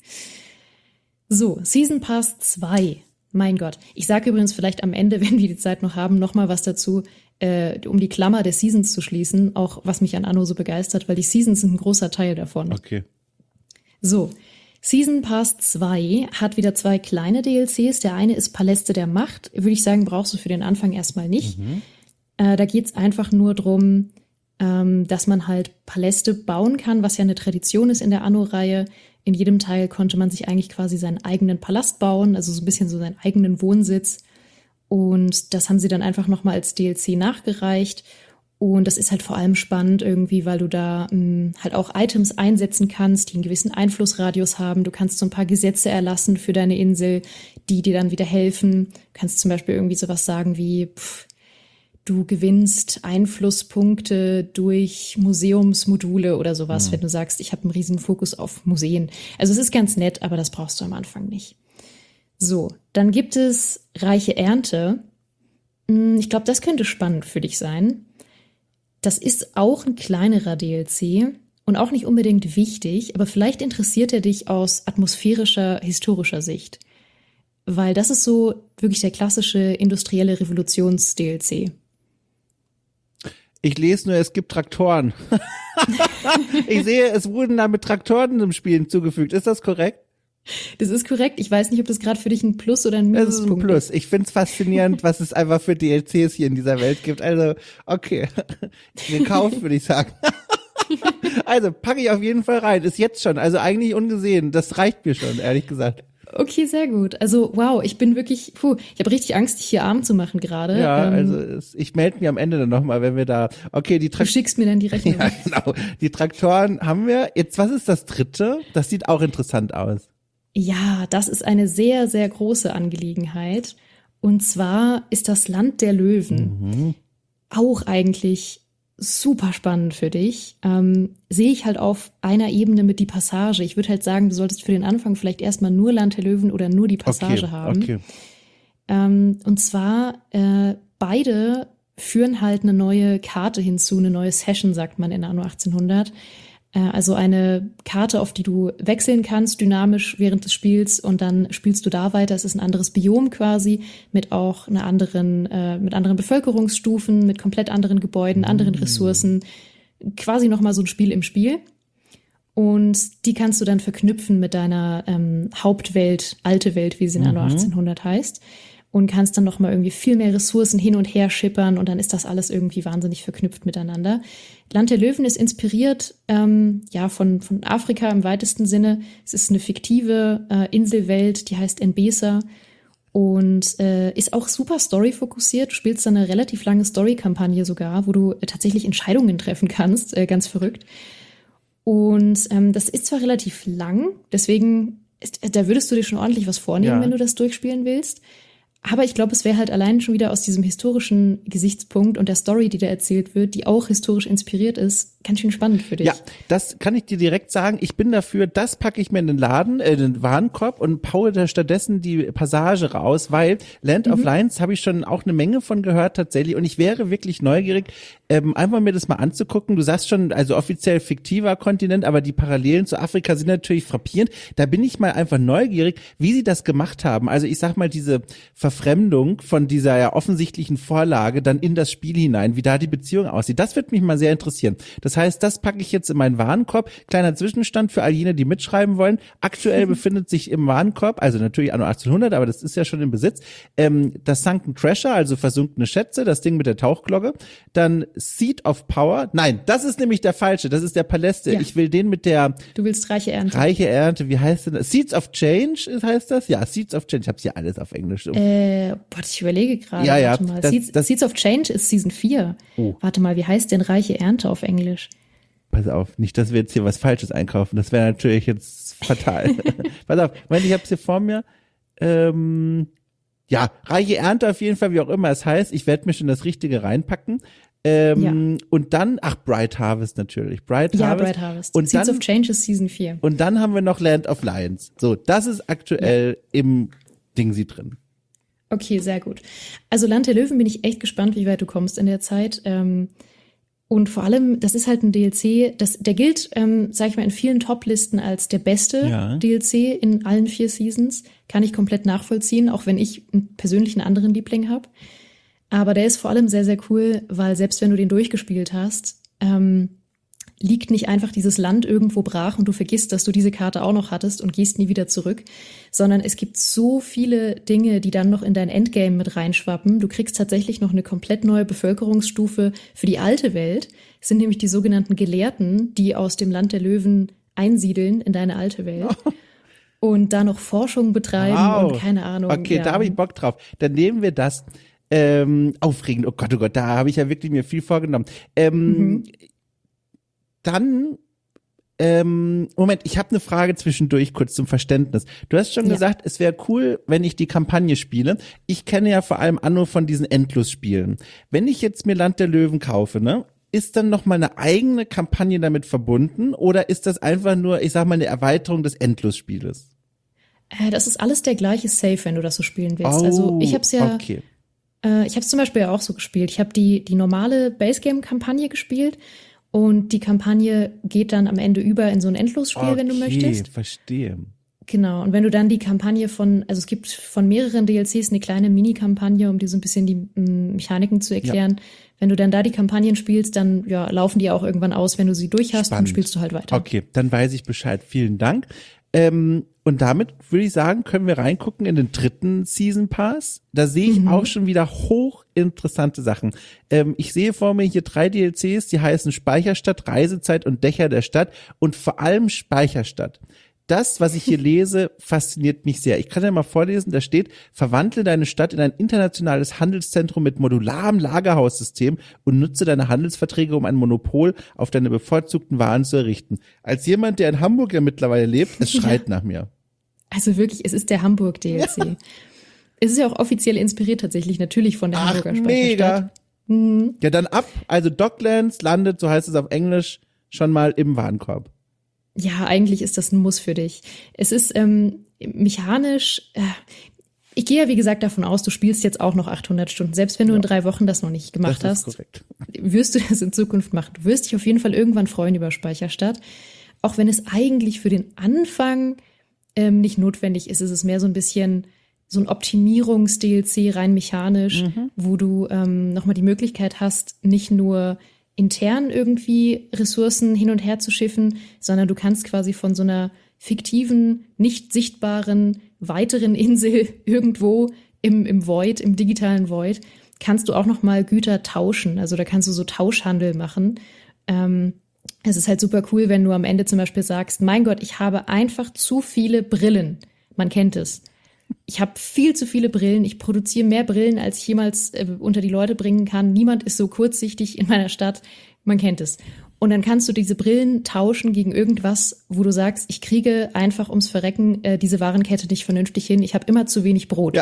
So, Season Pass zwei. Mein Gott. Ich sage übrigens vielleicht am Ende, wenn wir die Zeit noch haben, noch mal was dazu, äh, um die Klammer der Seasons zu schließen, auch was mich an Anno so begeistert, weil die Seasons sind ein großer Teil davon. Okay. So, Season Pass zwei hat wieder zwei kleine D L Cs. Der eine ist Paläste der Macht. Würde ich sagen, brauchst du für den Anfang erstmal nicht. Mhm. Äh, da geht's einfach nur drum, ähm, dass man halt Paläste bauen kann, was ja eine Tradition ist in der Anno-Reihe. In jedem Teil konnte man sich eigentlich quasi seinen eigenen Palast bauen, also so ein bisschen so seinen eigenen Wohnsitz. Und das haben sie dann einfach nochmal als D L C nachgereicht. Und das ist halt vor allem spannend irgendwie, weil du da mh, halt auch Items einsetzen kannst, die einen gewissen Einflussradius haben. Du kannst so ein paar Gesetze erlassen für deine Insel, die dir dann wieder helfen. Du kannst zum Beispiel irgendwie sowas sagen wie, pff, du gewinnst Einflusspunkte durch Museumsmodule oder sowas, mhm. wenn du sagst, ich habe einen riesen Fokus auf Museen. Also es ist ganz nett, aber das brauchst du am Anfang nicht. So, dann gibt es Reiche Ernte. Ich glaube, das könnte spannend für dich sein. Das ist auch ein kleinerer D L C und auch nicht unbedingt wichtig, aber vielleicht interessiert er dich aus atmosphärischer, historischer Sicht. Weil das ist so wirklich der klassische industrielle Revolutions-D L C. Ich lese nur, es gibt Traktoren. Ich sehe, es wurden damit Traktoren im Spiel hinzugefügt. Ist das korrekt? Das ist korrekt. Ich weiß nicht, ob das gerade für dich ein Plus oder ein Minuspunkt ist. Das ist ein Plus. Ich finde es faszinierend, was es einfach für D L Cs hier in dieser Welt gibt. Also, okay. Gekauft, würde ich sagen. Also, packe ich auf jeden Fall rein. Ist jetzt schon. Also eigentlich ungesehen. Das reicht mir schon, ehrlich gesagt. Okay, sehr gut. Also, wow, ich bin wirklich, puh, ich habe richtig Angst, dich hier arm zu machen gerade. Ja, ähm, also es, ich melde mich am Ende dann nochmal, wenn wir da, okay, die Traktoren. Du schickst mir dann die Rechnung. Ja, genau. Die Traktoren haben wir. Jetzt, was ist das dritte? Das sieht auch interessant aus. Ja, das ist eine sehr, sehr große Angelegenheit. Und zwar ist das Land der Löwen. Mhm. Auch eigentlich super spannend für dich. Ähm, sehe ich halt auf einer Ebene mit die Passage. Ich würde halt sagen, du solltest für den Anfang vielleicht erstmal nur Land der Löwen oder nur die Passage okay, haben. Okay. Ähm, und zwar äh, beide führen halt eine neue Karte hinzu, eine neue Session, sagt man in Anno achtzehnhundert. Also eine Karte, auf die du wechseln kannst, dynamisch während des Spiels, und dann spielst du da weiter. Es ist ein anderes Biom quasi, mit auch einer anderen, äh, mit anderen Bevölkerungsstufen, mit komplett anderen Gebäuden, anderen Ressourcen. Quasi nochmal so ein Spiel im Spiel. Und die kannst du dann verknüpfen mit deiner ähm, Hauptwelt, alte Welt, wie sie in Anno Mhm. achtzehnhundert heißt. Und kannst dann nochmal irgendwie viel mehr Ressourcen hin und her schippern, und dann ist das alles irgendwie wahnsinnig verknüpft miteinander. Land der Löwen ist inspiriert ähm, ja von, von Afrika im weitesten Sinne. Es ist eine fiktive äh, Inselwelt, die heißt Enbesa und äh, ist auch super story-fokussiert. Du spielst dann eine relativ lange Story-Kampagne sogar, wo du äh, tatsächlich Entscheidungen treffen kannst, äh, ganz verrückt. Und ähm, das ist zwar relativ lang, deswegen ist, da würdest du dir schon ordentlich was vornehmen, Ja. wenn du das durchspielen willst. Aber ich glaube, es wäre halt allein schon wieder aus diesem historischen Gesichtspunkt und der Story, die da erzählt wird, die auch historisch inspiriert ist, ganz schön spannend für dich. Ja, das kann ich dir direkt sagen. Ich bin dafür, das packe ich mir in den Laden, äh, den Warenkorb, und paue da stattdessen die Passage raus, weil Land Mhm. of Lions habe ich schon auch eine Menge von gehört tatsächlich, und ich wäre wirklich neugierig, ähm, einfach mir das mal anzugucken. Du sagst schon, also offiziell fiktiver Kontinent, aber die Parallelen zu Afrika sind natürlich frappierend. Da bin ich mal einfach neugierig, wie sie das gemacht haben. Also ich sag mal, diese Verfremdung von dieser ja offensichtlichen Vorlage dann in das Spiel hinein, wie da die Beziehung aussieht. Das wird mich mal sehr interessieren. Das heißt, das packe ich jetzt in meinen Warenkorb. Kleiner Zwischenstand für all jene, die mitschreiben wollen. Aktuell befindet sich im Warenkorb, also natürlich Anno achtzehnhundert, aber das ist ja schon im Besitz, ähm, das Sunken Treasure, also versunkene Schätze, das Ding mit der Tauchglocke. Dann Seed of Power. Nein, das ist nämlich der falsche. Das ist der Paläste. Ja. Ich will den mit der Du willst reiche Ernte. reiche Ernte. Wie heißt denn das? Seeds of Change ist- heißt das? Ja, Seeds of Change. Ich hab's hier alles auf Englisch. Äh, boah, ich überlege gerade. Ja, ja, Warte mal. das- Seeds, das- Seeds of Change ist Season vier. Oh. Warte mal, wie heißt denn reiche Ernte auf Englisch? Pass auf, nicht, dass wir jetzt hier was Falsches einkaufen. Das wäre natürlich jetzt fatal. Pass auf, Moment, ich hab's hier vor mir. Ähm, ja, reiche Ernte auf jeden Fall, wie auch immer es heißt. Ich werde mir schon das Richtige reinpacken. Ähm, Und dann, ach, Bright Harvest natürlich. Bright Ja, Harvest. Bright Harvest. Und Seeds dann, of Change ist Season vier. und dann haben wir noch Land of Lions. So, das ist aktuell im Ding sie drin. Okay, sehr gut. Also Land der Löwen bin ich echt gespannt, wie weit du kommst in der Zeit. Ähm, und vor allem, das ist halt ein D L C, das, der gilt, ähm, sag ich mal, in vielen Top-Listen als der beste Ja. D L C in allen vier Seasons. Kann ich komplett nachvollziehen, auch wenn ich einen persönlichen anderen Liebling habe. Aber der ist vor allem sehr, sehr cool, weil selbst wenn du den durchgespielt hast, ähm, liegt nicht einfach dieses Land irgendwo brach und du vergisst, dass du diese Karte auch noch hattest und gehst nie wieder zurück, sondern es gibt so viele Dinge, die dann noch in dein Endgame mit reinschwappen. Du kriegst tatsächlich noch eine komplett neue Bevölkerungsstufe für die alte Welt. Es sind nämlich die sogenannten Gelehrten, die aus dem Land der Löwen einsiedeln in deine alte Welt. Oh. Und da noch Forschung betreiben wow. und keine Ahnung. Okay, ja. Da habe ich Bock drauf. Dann nehmen wir das. Ähm, aufregend, oh Gott, oh Gott, da habe ich ja wirklich mir viel vorgenommen. Ähm, mhm. Dann, ähm, Moment, ich habe eine Frage zwischendurch, kurz zum Verständnis. Du hast schon ja. gesagt, es wäre cool, wenn ich die Kampagne spiele. Ich kenne ja vor allem Anno von diesen Endlosspielen. Wenn ich jetzt mir Land der Löwen kaufe, ne? Ist dann noch mal eine eigene Kampagne damit verbunden oder ist das einfach nur, ich sag mal, eine Erweiterung des Endlosspieles? Äh, das ist alles der gleiche Save, wenn du das so spielen willst. Oh, also ich hab's ja, okay. äh, ich hab's zum Beispiel ja auch so gespielt. Ich habe die die normale Base-Game-Kampagne gespielt und die Kampagne geht dann am Ende über in so ein Endlosspiel, okay, wenn du möchtest. Verstehe. Genau, und wenn du dann die Kampagne von, also es gibt von mehreren D L Cs eine kleine Mini-Kampagne, um dir so ein bisschen die m, Mechaniken zu erklären. Ja. Wenn du dann da die Kampagnen spielst, dann ja, laufen die auch irgendwann aus, wenn du sie durch hast. Spannend. Und spielst du halt weiter. Okay, dann weiß ich Bescheid. Vielen Dank. Ähm, und damit würde ich sagen, können wir reingucken in den dritten Season Pass. Da sehe ich mhm. auch schon wieder hochinteressante Sachen. Ähm, ich sehe vor mir hier drei D L Cs, die heißen Speicherstadt, Reisezeit und Dächer der Stadt und vor allem Speicherstadt. Das, was ich hier lese, fasziniert mich sehr. Ich kann ja mal vorlesen, da steht, verwandle deine Stadt in ein internationales Handelszentrum mit modularem Lagerhaussystem und nutze deine Handelsverträge, um ein Monopol auf deine bevorzugten Waren zu errichten. Als jemand, der in Hamburg ja mittlerweile lebt, es schreit ja. nach mir. Also wirklich, es ist der Hamburg-D L C. Ja. Es ist ja auch offiziell inspiriert tatsächlich, natürlich von der Ach, Hamburger Speicherstadt. Mega. Mhm. Ja, dann ab. Also Docklands landet, so heißt es auf Englisch, schon mal im Warenkorb. Ja, eigentlich ist das ein Muss für dich. Es ist ähm, mechanisch, äh, ich gehe ja wie gesagt davon aus, du spielst jetzt auch noch achthundert Stunden. Selbst wenn du ja. in drei Wochen das noch nicht gemacht das ist hast, korrekt. Wirst du das in Zukunft machen. Du wirst dich auf jeden Fall irgendwann freuen über Speicherstadt. Auch wenn es eigentlich für den Anfang ähm, nicht notwendig ist, ist es mehr so ein bisschen so ein Optimierungs-D L C rein mechanisch, mhm. wo du ähm, nochmal die Möglichkeit hast, nicht nur intern irgendwie Ressourcen hin und her zu schiffen, sondern du kannst quasi von so einer fiktiven, nicht sichtbaren, weiteren Insel irgendwo im, im Void, im digitalen Void, kannst du auch noch mal Güter tauschen. Also da kannst du so Tauschhandel machen. Ähm, es ist halt super cool, wenn du am Ende zum Beispiel sagst, mein Gott, ich habe einfach zu viele Brillen. Man kennt es. Ich habe viel zu viele Brillen. Ich produziere mehr Brillen, als ich jemals äh, unter die Leute bringen kann. Niemand ist so kurzsichtig in meiner Stadt. Man kennt es. Und dann kannst du diese Brillen tauschen gegen irgendwas, wo du sagst, ich kriege einfach ums Verrecken äh, diese Warenkette nicht vernünftig hin. Ich habe immer zu wenig Brot. Ja.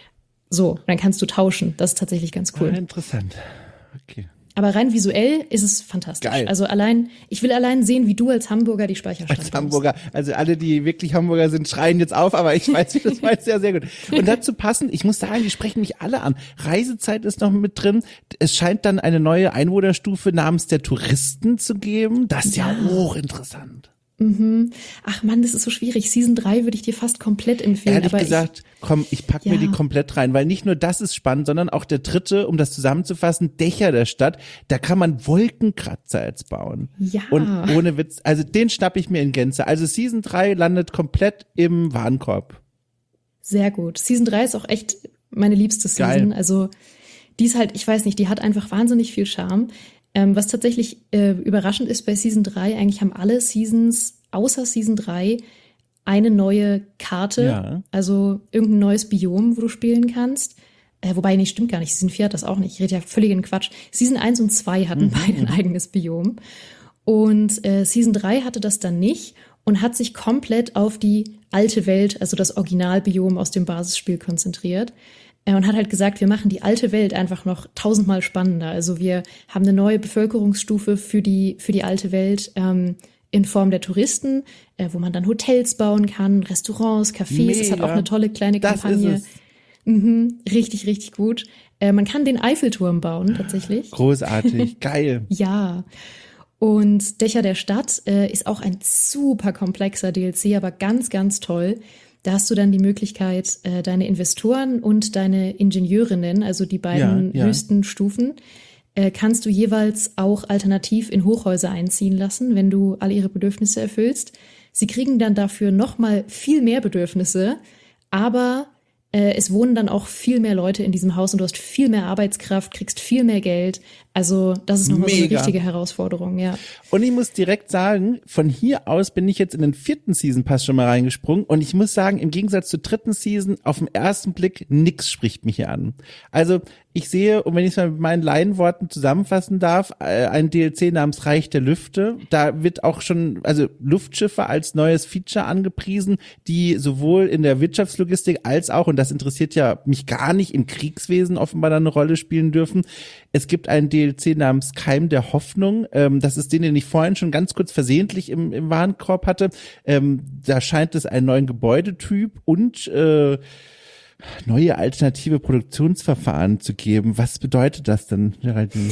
So, dann kannst du tauschen. Das ist tatsächlich ganz cool. Ja, interessant. Okay. Aber rein visuell ist es fantastisch. Geil. Also allein, ich will allein sehen, wie du als Hamburger die Speicherstadt Als Hamburger, also alle, die wirklich Hamburger sind, schreien jetzt auf, aber ich weiß, wie das weiß sehr, sehr gut. Und dazu passend, ich muss sagen, die sprechen mich alle an. Reisezeit ist noch mit drin. Es scheint dann eine neue Einwohnerstufe namens der Touristen zu geben. Das ist ja, ja hochinteressant. Mhm. Ach Mann, das ist so schwierig. Season drei würde ich dir fast komplett empfehlen. Ehrlich aber gesagt, ich, komm, ich pack ja. mir die komplett rein, weil nicht nur das ist spannend, sondern auch der dritte, um das zusammenzufassen, Dächer der Stadt. Da kann man Wolkenkratzer jetzt bauen. Ja. Und ohne Witz, also den schnapp ich mir in Gänze. Also Season drei landet komplett im Warenkorb. Sehr gut. Season drei ist auch echt meine liebste Season. Geil. Also die ist halt, ich weiß nicht, die hat einfach wahnsinnig viel Charme. Ähm, was tatsächlich äh, überraschend ist bei Season drei, eigentlich haben alle Seasons außer Season drei eine neue Karte, ja. Also irgendein neues Biom, wo du spielen kannst. Äh, wobei, nee, stimmt gar nicht. Season vier hat das auch nicht. Ich rede ja völligen Quatsch. Season eins und zwei hatten mhm. beide ein eigenes Biom. Und äh, Season drei hatte das dann nicht und hat sich komplett auf die alte Welt, also das Originalbiom aus dem Basisspiel konzentriert. Und hat halt gesagt, wir machen die alte Welt einfach noch tausendmal spannender. Also wir haben eine neue Bevölkerungsstufe für die, für die alte Welt ähm, in Form der Touristen, äh, wo man dann Hotels bauen kann, Restaurants, Cafés. Mega. Das hat auch eine tolle kleine Kampagne. Das ist es. Mhm, richtig, richtig gut. Äh, man kann den Eiffelturm bauen, tatsächlich. Großartig, geil. Ja. Und Dächer der Stadt äh, ist auch ein super komplexer D L C, aber ganz, ganz toll. Da hast du dann die Möglichkeit, deine Investoren und deine Ingenieurinnen, also die beiden ja, ja. höchsten Stufen, äh, kannst du jeweils auch alternativ in Hochhäuser einziehen lassen, wenn du alle ihre Bedürfnisse erfüllst. Sie kriegen dann dafür nochmal viel mehr Bedürfnisse, aber äh, es wohnen dann auch viel mehr Leute in diesem Haus und du hast viel mehr Arbeitskraft, kriegst viel mehr Geld. Also das ist nochmal so eine richtige Herausforderung, ja. Und ich muss direkt sagen, von hier aus bin ich jetzt in den vierten Season Pass schon mal reingesprungen und ich muss sagen, im Gegensatz zur dritten Season, auf den ersten Blick, nix spricht mich hier an. Also ich sehe, und wenn ich es mal mit meinen Laienworten zusammenfassen darf, äh, ein D L C namens Reich der Lüfte. Da wird auch schon, also Luftschiffe als neues Feature angepriesen, die sowohl in der Wirtschaftslogistik als auch, und das interessiert ja mich gar nicht, im Kriegswesen offenbar dann eine Rolle spielen dürfen. Es gibt einen D L C namens Keim der Hoffnung. Ähm, das ist den, den ich vorhin schon ganz kurz versehentlich im, im Warenkorb hatte. Ähm, da scheint es einen neuen Gebäudetyp und äh, neue alternative Produktionsverfahren zu geben. Was bedeutet das denn, Geraldine?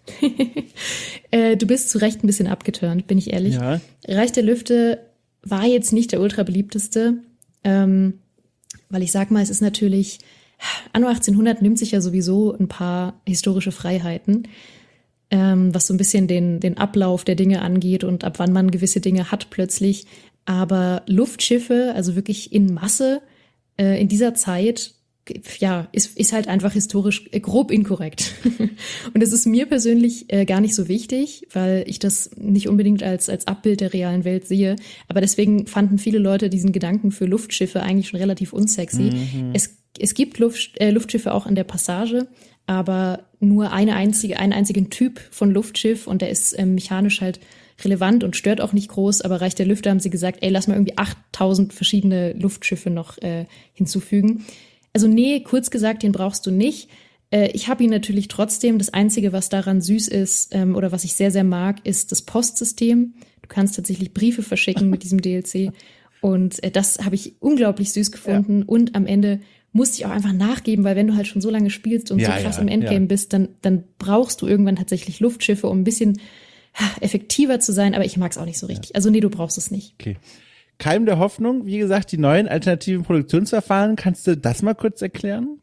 äh, du bist zu Recht ein bisschen abgeturnt, bin ich ehrlich. Ja. Reich der Lüfte war jetzt nicht der ultra beliebteste, ähm, weil ich sag mal, es ist natürlich, anno achtzehnhundert nimmt sich ja sowieso ein paar historische Freiheiten, ähm, was so ein bisschen den, den Ablauf der Dinge angeht und ab wann man gewisse Dinge hat plötzlich. Aber Luftschiffe, also wirklich in Masse, in dieser Zeit, ja, ist, ist halt einfach historisch grob inkorrekt. Und das ist mir persönlich äh, gar nicht so wichtig, weil ich das nicht unbedingt als, als Abbild der realen Welt sehe. Aber deswegen fanden viele Leute diesen Gedanken für Luftschiffe eigentlich schon relativ unsexy. Mhm. Es, es gibt Luft, äh, Luftschiffe auch an der Passage, aber nur eine einzige, einen einzigen Typ von Luftschiff und der ist äh, mechanisch halt relevant und stört auch nicht groß, aber Reich der Lüfte haben sie gesagt, ey, lass mal irgendwie achttausend verschiedene Luftschiffe noch äh, hinzufügen. Also nee, kurz gesagt, den brauchst du nicht. Äh, ich habe ihn natürlich trotzdem. Das Einzige, was daran süß ist ähm, oder was ich sehr, sehr mag, ist das Postsystem. Du kannst tatsächlich Briefe verschicken mit diesem D L C und äh, das habe ich unglaublich süß gefunden ja. Und am Ende musste ich auch einfach nachgeben, weil wenn du halt schon so lange spielst und ja, so krass ja, im Endgame ja. bist, dann, dann brauchst du irgendwann tatsächlich Luftschiffe, um ein bisschen effektiver zu sein, aber ich mag es auch nicht so richtig. Ja. Also nee, du brauchst es nicht. Okay. Keim der Hoffnung, wie gesagt, die neuen alternativen Produktionsverfahren, kannst du das mal kurz erklären?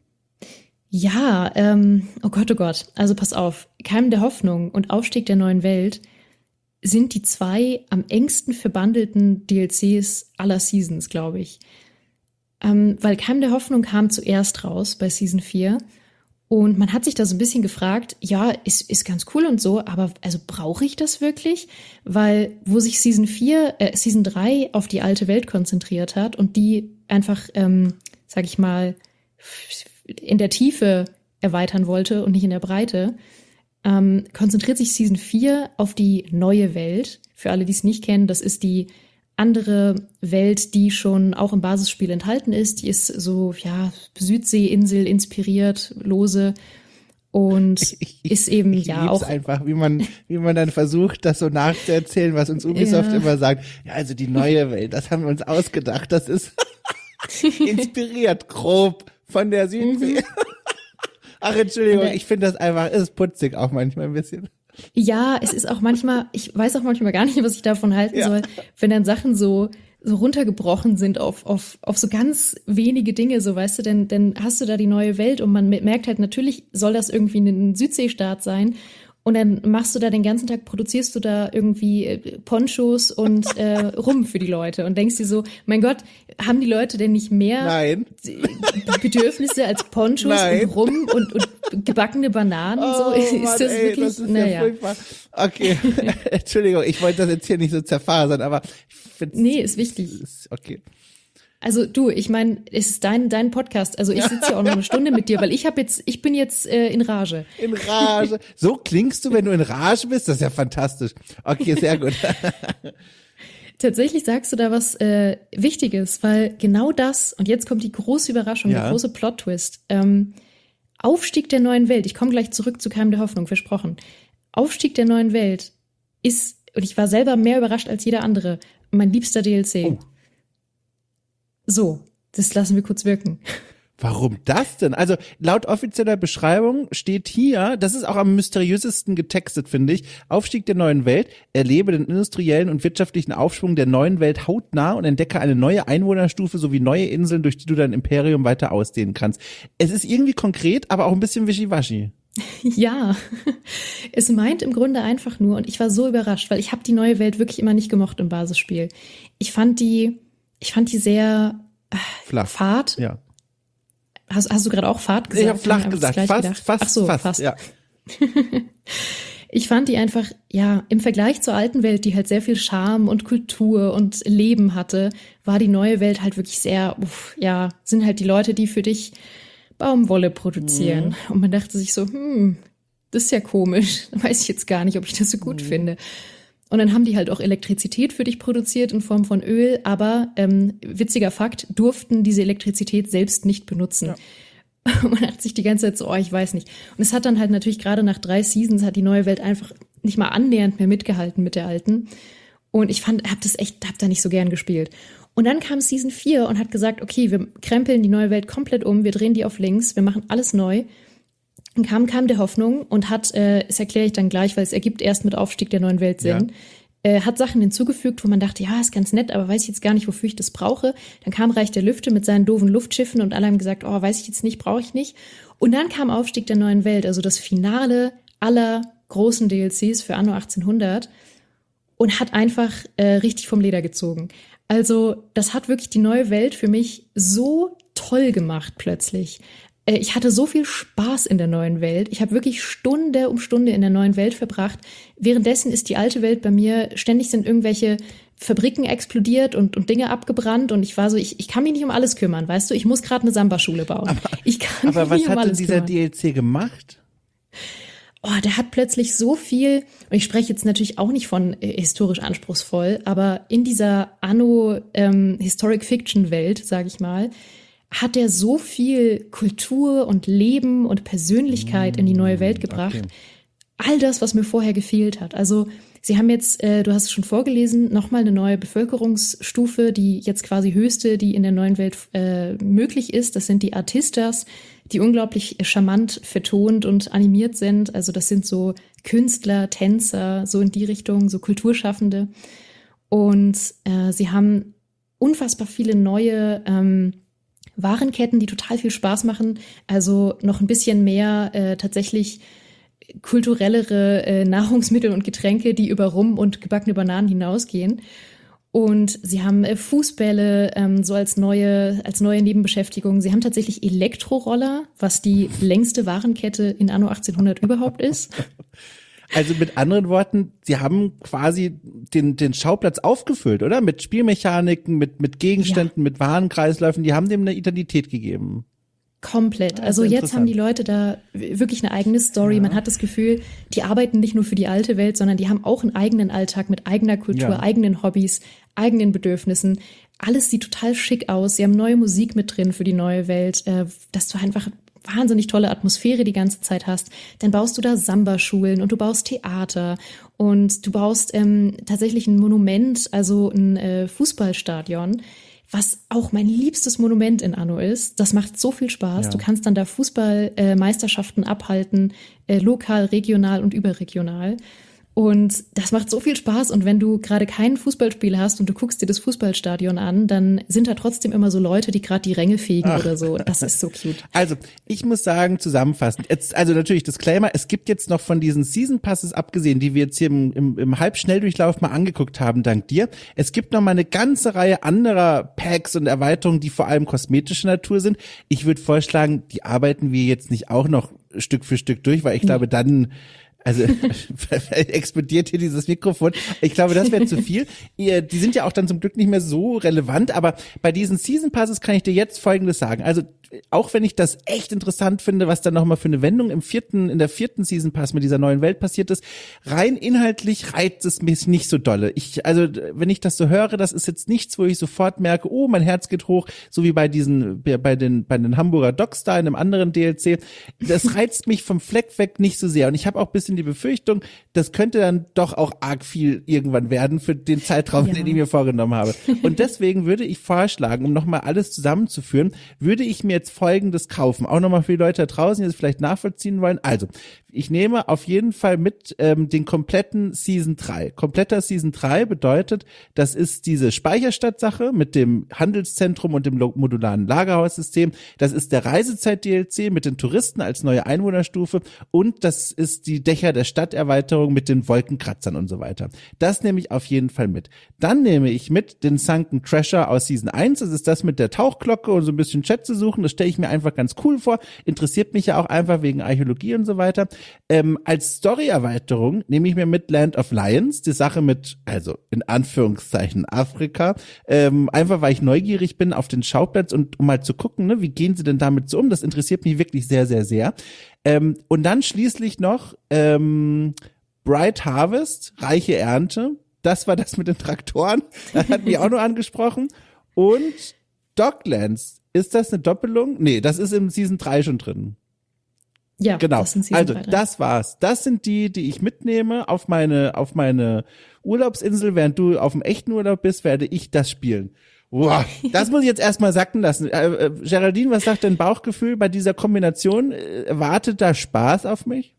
Ja, ähm, oh Gott, oh Gott. Also pass auf, Keim der Hoffnung und Aufstieg der neuen Welt sind die zwei am engsten verbandelten D L Cs aller Seasons, glaube ich. Ähm, weil Keim der Hoffnung kam zuerst raus bei Season vier. Und man hat sich da so ein bisschen gefragt, ja, ist, ist ganz cool und so, aber also brauche ich das wirklich? Weil wo sich Season vier, äh, Season drei auf die alte Welt konzentriert hat und die einfach, ähm, sag ich mal, in der Tiefe erweitern wollte und nicht in der Breite, ähm, konzentriert sich Season vier auf die neue Welt. Für alle, die es nicht kennen, das ist die andere Welt, die schon auch im Basisspiel enthalten ist. Die ist so, ja, Südseeinsel inspiriert, lose und ich, ich, ist eben ich ja auch einfach, wie man, wie man dann versucht, das so nachzuerzählen, was uns Ubisoft ja. immer sagt. Ja, also die neue Welt, das haben wir uns ausgedacht. Das ist inspiriert grob von der Südsee. Mhm. Ach, Entschuldigung, ich finde das einfach, ist putzig auch manchmal ein bisschen. Ja, es ist auch manchmal, ich weiß auch manchmal gar nicht, was ich davon halten ja. soll, wenn dann Sachen so so runtergebrochen sind auf auf auf so ganz wenige Dinge, so weißt du, denn denn hast du da die neue Welt und man merkt halt, natürlich soll das irgendwie ein Südseestaat sein. Und dann machst du da den ganzen Tag, produzierst du da irgendwie Ponchos und äh, Rum für die Leute und denkst dir so, mein Gott, haben die Leute denn nicht mehr Nein. Bedürfnisse als Ponchos Nein. und Rum und, und gebackene Bananen? Oh, so ist, Mann, ist das ey, wirklich? Das ist naja. ja furchtbar. Okay, Entschuldigung, ich wollte das jetzt hier nicht so zerfasern, aber ich finde nee, ist wichtig. Ist okay. Also du, ich meine, es ist dein dein Podcast. Also ich sitze ja auch noch eine Stunde mit dir, weil ich habe jetzt, ich bin jetzt äh, in Rage. In Rage. So klingst du, wenn du in Rage bist. Das ist ja fantastisch. Okay, sehr gut. Tatsächlich sagst du da was äh, Wichtiges, weil genau das, und jetzt kommt die große Überraschung, ja. der große Plot-Twist. Ähm, Aufstieg der neuen Welt. Ich komme gleich zurück zu Keim der Hoffnung, versprochen. Aufstieg der neuen Welt ist, und ich war selber mehr überrascht als jeder andere, mein liebster D L C. Oh. So, das lassen wir kurz wirken. Warum das denn? Also laut offizieller Beschreibung steht hier, das ist auch am mysteriösesten getextet, finde ich, Aufstieg der neuen Welt, erlebe den industriellen und wirtschaftlichen Aufschwung der neuen Welt hautnah und entdecke eine neue Einwohnerstufe sowie neue Inseln, durch die du dein Imperium weiter ausdehnen kannst. Es ist irgendwie konkret, aber auch ein bisschen wischiwaschi. Ja, es meint im Grunde einfach nur, und ich war so überrascht, weil ich habe die neue Welt wirklich immer nicht gemocht im Basisspiel. Ich fand die, ich fand die sehr äh, Flach. fad. Ja. Hast, hast du gerade auch fad gesagt? Ich habe flach hab gesagt, gleich fast, gedacht. fast, Ach so, fast, fast. ja. Ich fand die einfach, ja, im Vergleich zur alten Welt, die halt sehr viel Charme und Kultur und Leben hatte, war die neue Welt halt wirklich sehr, uff, ja, sind halt die Leute, die für dich Baumwolle produzieren. Mhm. Und man dachte sich so, hm, das ist ja komisch. Da weiß ich jetzt gar nicht, ob ich das so gut mhm. finde. Und dann haben die halt auch Elektrizität für dich produziert in Form von Öl, aber ähm, witziger Fakt, durften diese Elektrizität selbst nicht benutzen. Ja. Und man dachte sich die ganze Zeit so, oh, ich weiß nicht. Und es hat dann halt natürlich gerade nach drei Seasons hat die neue Welt einfach nicht mal annähernd mehr mitgehalten mit der alten. Und ich fand, hab das echt, hab da nicht so gern gespielt. Und dann kam Season vier und hat gesagt, okay, wir krempeln die neue Welt komplett um, wir drehen die auf links, wir machen alles neu. Und kam, kam der Hoffnung und hat, äh, das erkläre ich dann gleich, weil es ergibt erst mit Aufstieg der neuen Welt Sinn, ja. äh, hat Sachen hinzugefügt, wo man dachte, ja, ist ganz nett, aber weiß ich jetzt gar nicht, wofür ich das brauche. Dann kam Reich der Lüfte mit seinen doofen Luftschiffen und alle haben gesagt, oh, weiß ich jetzt nicht, brauche ich nicht. Und dann kam Aufstieg der neuen Welt, also das Finale aller großen D L Cs für Anno achtzehnhundert und hat einfach äh, richtig vom Leder gezogen. Also das hat wirklich die neue Welt für mich so toll gemacht plötzlich. Äh, ich hatte so viel Spaß in der neuen Welt. Ich habe wirklich Stunde um Stunde in der neuen Welt verbracht. Währenddessen ist die alte Welt bei mir, ständig sind irgendwelche Fabriken explodiert und, und Dinge abgebrannt. Und ich war so, ich, ich kann mich nicht um alles kümmern, weißt du? Ich muss gerade eine Samba-Schule bauen. Aber, ich kann aber mich was nicht um hat denn alles dieser kümmern. D L C gemacht? Oh, der hat plötzlich so viel, und ich spreche jetzt natürlich auch nicht von äh, historisch anspruchsvoll, aber in dieser Anno ähm, Historic Fiction Welt, sage ich mal, hat er so viel Kultur und Leben und Persönlichkeit in die neue Welt gebracht. Okay. All das, was mir vorher gefehlt hat. Also sie haben jetzt, äh, du hast es schon vorgelesen, nochmal eine neue Bevölkerungsstufe, die jetzt quasi höchste, die in der neuen Welt äh, möglich ist. Das sind die Artistas, die unglaublich charmant vertont und animiert sind. Also das sind so Künstler, Tänzer, so in die Richtung, so Kulturschaffende. Und äh, sie haben unfassbar viele neue ähm, Warenketten, die total viel Spaß machen. Also noch ein bisschen mehr äh, tatsächlich kulturellere äh, Nahrungsmittel und Getränke, die über Rum und gebackene Bananen hinausgehen. Und sie haben äh, Fußbälle ähm, so als neue, als neue Nebenbeschäftigung. Sie haben tatsächlich Elektroroller, was die längste Warenkette in Anno achtzehnhundert überhaupt ist. Also mit anderen Worten, sie haben quasi den, den Schauplatz aufgefüllt, oder? Mit Spielmechaniken, mit, mit Gegenständen, ja. mit Warenkreisläufen. Die haben dem eine Identität gegeben. Komplett. Also jetzt haben die Leute da wirklich eine eigene Story. Ja. Man hat das Gefühl, die arbeiten nicht nur für die alte Welt, sondern die haben auch einen eigenen Alltag mit eigener Kultur, ja. eigenen Hobbys, eigenen Bedürfnissen. Alles sieht total schick aus. Sie haben neue Musik mit drin für die neue Welt, dass du einfach wahnsinnig tolle Atmosphäre die ganze Zeit hast. Dann baust du da Samba-Schulen und du baust Theater und du baust ähm, tatsächlich ein Monument, also ein äh, Fußballstadion, was auch mein liebstes Monument in Anno ist. Das macht so viel Spaß. Ja. Du kannst dann da Fußballmeisterschaften äh, abhalten, äh, lokal, regional und überregional. Und das macht so viel Spaß. Und wenn du gerade kein Fußballspiel hast und du guckst dir das Fußballstadion an, dann sind da trotzdem immer so Leute, die gerade die Ränge fegen Ach. oder so. Das ist so cute. Also, ich muss sagen, zusammenfassend, jetzt, also natürlich Disclaimer, es gibt jetzt noch von diesen Season Passes abgesehen, die wir jetzt hier im, im, im Halbschnelldurchlauf mal angeguckt haben, dank dir. Es gibt noch mal eine ganze Reihe anderer Packs und Erweiterungen, die vor allem kosmetischer Natur sind. Ich würde vorschlagen, die arbeiten wir jetzt nicht auch noch Stück für Stück durch, weil ich glaube, dann Also explodiert hier dieses Mikrofon. Ich glaube, das wäre zu viel. Die sind ja auch dann zum Glück nicht mehr so relevant, aber bei diesen Season Passes kann ich dir jetzt Folgendes sagen. Also auch wenn ich das echt interessant finde, was da nochmal für eine Wendung im vierten, in der vierten Season Pass mit dieser neuen Welt passiert ist, rein inhaltlich reizt es mich nicht so dolle. Ich, also wenn ich das so höre, das ist jetzt nichts, wo ich sofort merke, oh, mein Herz geht hoch, so wie bei diesen, bei den, bei den Hamburger Docs da in einem anderen D L C. Das reizt mich vom Fleck weg nicht so sehr. Und ich habe auch ein bisschen die Befürchtung, das könnte dann doch auch arg viel irgendwann werden für den Zeitraum, ja. den ich mir vorgenommen habe. Und deswegen würde ich vorschlagen, um nochmal alles zusammenzuführen, würde ich mir jetzt Folgendes kaufen. Auch nochmal für die Leute da draußen, die das vielleicht nachvollziehen wollen. Also, ich nehme auf jeden Fall mit ähm, den kompletten Season drei. Kompletter Season drei bedeutet, das ist diese Speicherstadt-Sache mit dem Handelszentrum und dem lo- modularen Lagerhaussystem. Das ist der Reisezeit-D L C mit den Touristen als neue Einwohnerstufe und das ist die Dächer der Stadterweiterung mit den Wolkenkratzern und so weiter. Das nehme ich auf jeden Fall mit. Dann nehme ich mit den Sunken Treasure aus Season eins. Das ist das mit der Tauchglocke und so ein bisschen Schätze suchen. Das stelle ich mir einfach ganz cool vor. Interessiert mich ja auch einfach wegen Archäologie und so weiter. Ähm, als Story-Erweiterung nehme ich mir mit Land of Lions, die Sache mit, also in Anführungszeichen Afrika, ähm, einfach weil ich neugierig bin auf den Schauplatz und um mal zu gucken, ne, wie gehen sie denn damit so um? Das interessiert mich wirklich sehr, sehr, sehr. Ähm, und dann schließlich noch ähm, Bright Harvest, reiche Ernte. Das war das mit den Traktoren. Das hat mich auch nur angesprochen. Und Docklands, ist das eine Doppelung? Nee, das ist im Season drei schon drin. Ja, genau. Das sind Season Also drei. das war's. Das sind die, die ich mitnehme auf meine auf meine Urlaubsinsel. Während du auf dem echten Urlaub bist, werde ich das spielen. Wow, das muss ich jetzt erstmal sacken lassen. Äh, äh, Geraldine, was sagt dein Bauchgefühl bei dieser Kombination? Äh, wartet da Spaß auf mich?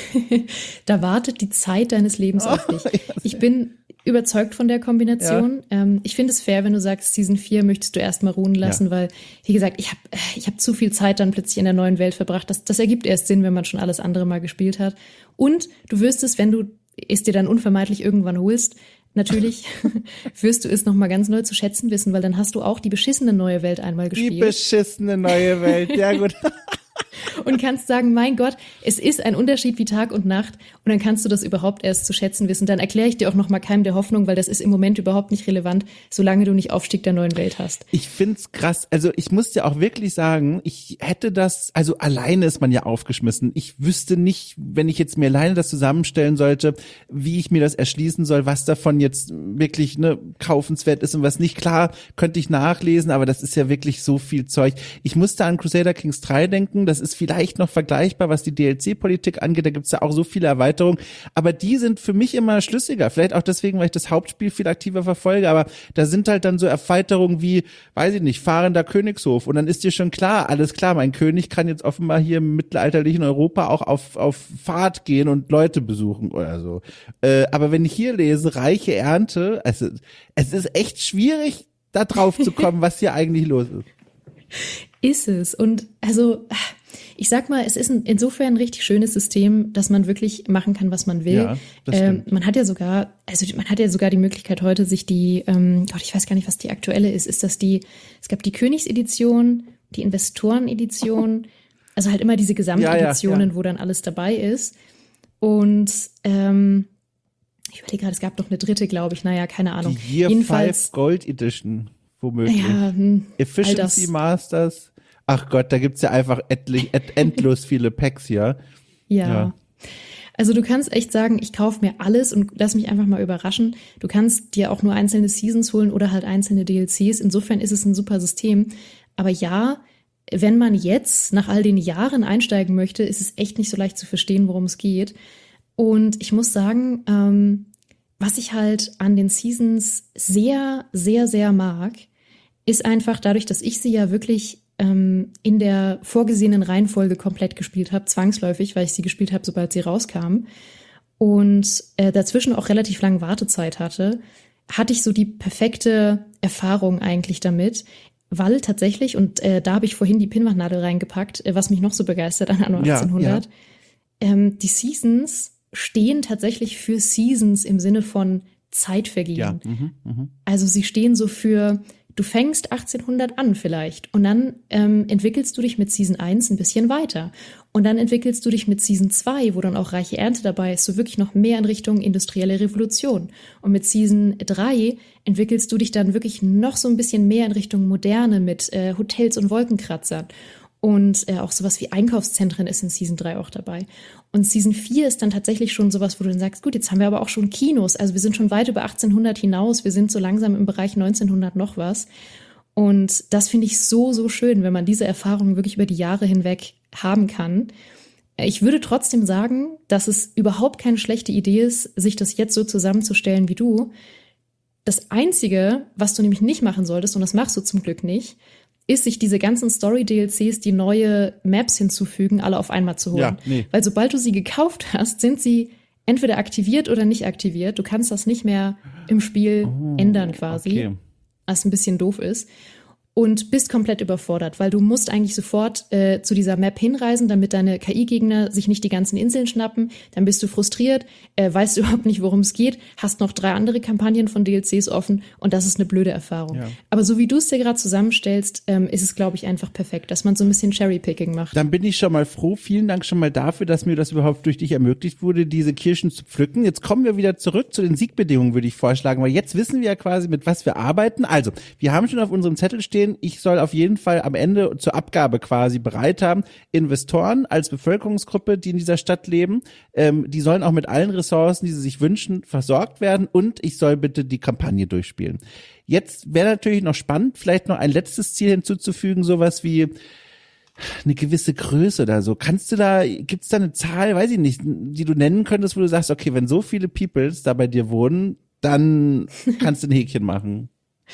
Da wartet die Zeit deines Lebens auf dich. Ich bin überzeugt von der Kombination. Ja. Ähm, ich finde es fair, wenn du sagst, Season vier möchtest du erstmal ruhen lassen, ja. weil, wie gesagt, ich habe ich hab zu viel Zeit dann plötzlich in der neuen Welt verbracht. Das, das ergibt erst Sinn, wenn man schon alles andere mal gespielt hat. Und du wirst es, wenn du es dir dann unvermeidlich irgendwann holst, natürlich wirst du es nochmal ganz neu zu schätzen wissen, weil dann hast du auch die beschissene neue Welt einmal gespielt. Die beschissene neue Welt, ja gut. Und kannst sagen, mein Gott, es ist ein Unterschied wie Tag und Nacht und dann kannst du das überhaupt erst zu schätzen wissen. Dann erkläre ich dir auch noch mal Keim der Hoffnung, weil das ist im Moment überhaupt nicht relevant, solange du nicht Aufstieg der neuen Welt hast. Ich find's krass. Also ich muss dir auch wirklich sagen, ich hätte das, also alleine ist man ja aufgeschmissen. Ich wüsste nicht, wenn ich jetzt mir alleine das zusammenstellen sollte, wie ich mir das erschließen soll, was davon jetzt wirklich ne, kaufenswert ist und was nicht. Klar, könnte ich nachlesen, aber das ist ja wirklich so viel Zeug. Ich musste an Crusader Kings drei denken, das ist vielleicht noch vergleichbar, was die D L C-Politik angeht, da gibt's ja auch so viele Erweiterungen, aber die sind für mich immer schlüssiger, vielleicht auch deswegen, weil ich das Hauptspiel viel aktiver verfolge, aber da sind halt dann so Erweiterungen wie, weiß ich nicht, fahrender Königshof und dann ist dir schon klar, alles klar, mein König kann jetzt offenbar hier im mittelalterlichen Europa auch auf auf Fahrt gehen und Leute besuchen oder so. Äh, aber wenn ich hier lese, reiche Ernte, also es ist echt schwierig, da drauf zu kommen, was hier eigentlich los ist. Ist es. Und also, ich sag mal, es ist ein, insofern ein richtig schönes System, dass man wirklich machen kann, was man will. Ja, das ähm, man hat ja sogar, also man hat ja sogar die Möglichkeit heute, sich die, ähm, Gott, ich weiß gar nicht, was die aktuelle ist. Ist das die, es gab die Königsedition, die Investorenedition, also halt immer diese Gesamteditionen, ja, ja, ja. wo dann alles dabei ist. Und ähm, ich überlege gerade, es gab noch eine dritte, glaube ich. Naja, keine Ahnung. Die Year Jedenfalls five Gold Edition, womöglich. Ja, hm, Efficiency Masters. Ach Gott, da gibt's ja einfach etlich, et, endlos viele Packs hier. Ja. ja. Also du kannst echt sagen, ich kaufe mir alles und lass mich einfach mal überraschen. Du kannst dir auch nur einzelne Seasons holen oder halt einzelne D L Cs. Insofern ist es ein super System. Aber ja, wenn man jetzt nach all den Jahren einsteigen möchte, ist es echt nicht so leicht zu verstehen, worum es geht. Und ich muss sagen, ähm, was ich halt an den Seasons sehr, sehr, sehr mag, ist einfach dadurch, dass ich sie ja wirklich ähm, in der vorgesehenen Reihenfolge komplett gespielt habe, zwangsläufig, weil ich sie gespielt habe, sobald sie rauskam und äh, dazwischen auch relativ lange Wartezeit hatte, hatte ich so die perfekte Erfahrung eigentlich damit, weil tatsächlich, und äh, da habe ich vorhin die Pinwandnadel reingepackt, äh, was mich noch so begeistert an Anno achtzehnhundert, ja, ja. Ähm, die Seasons stehen tatsächlich für Seasons im Sinne von Zeitvergehen. Ja, mh, mh. Also sie stehen so für, du fängst achtzehnhundert an vielleicht und dann ähm, entwickelst du dich mit Season eins ein bisschen weiter. Und dann entwickelst du dich mit Season zwei, wo dann auch reiche Ernte dabei ist, so wirklich noch mehr in Richtung industrielle Revolution. Und mit Season drei entwickelst du dich dann wirklich noch so ein bisschen mehr in Richtung Moderne mit äh, Hotels und Wolkenkratzern. Und äh, auch sowas wie Einkaufszentren ist in Season drei auch dabei. Und Season vier ist dann tatsächlich schon sowas, wo du dann sagst, gut, jetzt haben wir aber auch schon Kinos. Also wir sind schon weit über achtzehnhundert hinaus. Wir sind so langsam im Bereich neunzehnhundert noch was. Und das finde ich so, so schön, wenn man diese Erfahrungen wirklich über die Jahre hinweg haben kann. Ich würde trotzdem sagen, dass es überhaupt keine schlechte Idee ist, sich das jetzt so zusammenzustellen wie du. Das Einzige, was du nämlich nicht machen solltest, und das machst du zum Glück nicht, ist, sich diese ganzen Story-D L Cs, die neue Maps hinzufügen, alle auf einmal zu holen. Ja, nee. Weil sobald du sie gekauft hast, sind sie entweder aktiviert oder nicht aktiviert. Du kannst das nicht mehr im Spiel Oh, ändern quasi, okay. was ein bisschen doof ist. Und bist komplett überfordert, weil du musst eigentlich sofort äh, zu dieser Map hinreisen, damit deine K I-Gegner sich nicht die ganzen Inseln schnappen. Dann bist du frustriert, äh, weißt überhaupt nicht, worum es geht, hast noch drei andere Kampagnen von D L Cs offen und das ist eine blöde Erfahrung. Ja. Aber so wie du es dir gerade zusammenstellst, ähm, ist es, glaube ich, einfach perfekt, dass man so ein bisschen Cherry-Picking macht. Dann bin ich schon mal froh. Vielen Dank schon mal dafür, dass mir das überhaupt durch dich ermöglicht wurde, diese Kirschen zu pflücken. Jetzt kommen wir wieder zurück zu den Siegbedingungen, würde ich vorschlagen, weil jetzt wissen wir ja quasi, mit was wir arbeiten. Also, wir haben schon auf unserem Zettel stehen, ich soll auf jeden Fall am Ende zur Abgabe quasi bereit haben, Investoren als Bevölkerungsgruppe, die in dieser Stadt leben, ähm, die sollen auch mit allen Ressourcen, die sie sich wünschen, versorgt werden und ich soll bitte die Kampagne durchspielen. Jetzt wäre natürlich noch spannend, vielleicht noch ein letztes Ziel hinzuzufügen, sowas wie eine gewisse Größe oder so. Kannst du da, gibt's da eine Zahl, weiß ich nicht, die du nennen könntest, wo du sagst, okay, wenn so viele Peoples da bei dir wohnen, dann kannst du ein Häkchen machen.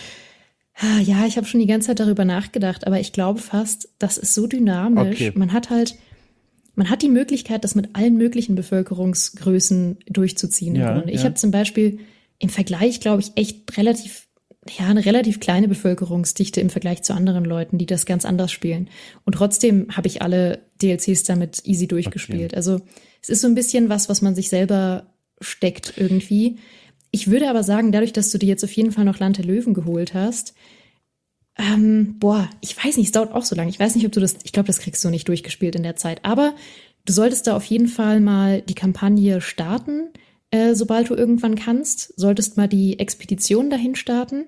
Ja, ich habe schon die ganze Zeit darüber nachgedacht, aber ich glaube fast, das ist so dynamisch. Okay. Man hat halt, man hat die Möglichkeit, das mit allen möglichen Bevölkerungsgrößen durchzuziehen im Ja, Grunde. Ich ja. habe zum Beispiel im Vergleich, glaube ich, echt relativ, ja, eine relativ kleine Bevölkerungsdichte im Vergleich zu anderen Leuten, die das ganz anders spielen. Und trotzdem habe ich alle D L Cs damit easy durchgespielt. Okay. Also es ist so ein bisschen was, was man sich selber steckt irgendwie. Ich würde aber sagen, dadurch, dass du dir jetzt auf jeden Fall noch Land der Löwen geholt hast, ähm, boah, ich weiß nicht, es dauert auch so lange. Ich weiß nicht, ob du das, ich glaube, das kriegst du nicht durchgespielt in der Zeit. Aber du solltest da auf jeden Fall mal die Kampagne starten, äh, sobald du irgendwann kannst. Solltest mal die Expedition dahin starten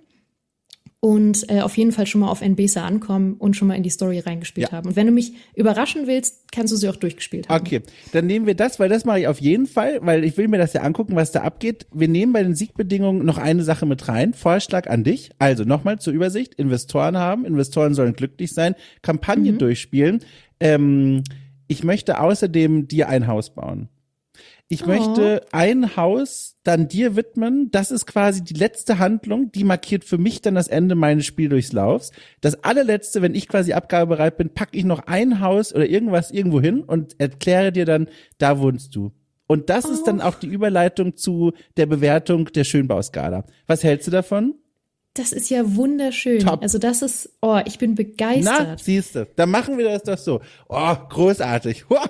und äh, auf jeden Fall schon mal auf N-Besa ankommen und schon mal in die Story reingespielt Ja. haben. Und wenn du mich überraschen willst, kannst du sie auch durchgespielt haben. Okay, dann nehmen wir das, weil das mache ich auf jeden Fall, weil ich will mir das ja angucken, was da abgeht. Wir nehmen bei den Siegbedingungen noch eine Sache mit rein. Vorschlag an dich. Also nochmal zur Übersicht. Investoren haben. Investoren sollen glücklich sein. Kampagne Mhm. durchspielen. Ähm, ich möchte außerdem dir ein Haus bauen. Ich Oh. möchte ein Haus dann dir widmen. Das ist quasi die letzte Handlung. Die markiert für mich dann das Ende meines Spieldurchlaufs. Das allerletzte, wenn ich quasi abgabebereit bin, packe ich noch ein Haus oder irgendwas irgendwo hin und erkläre dir dann, da wohnst du. Und das Oh. ist dann auch die Überleitung zu der Bewertung der Schönbauskala. Was hältst du davon? Das ist ja wunderschön. Top. Also das ist, oh, ich bin Na, begeistert. siehst du, dann machen wir das doch so. Oh, großartig. Huh.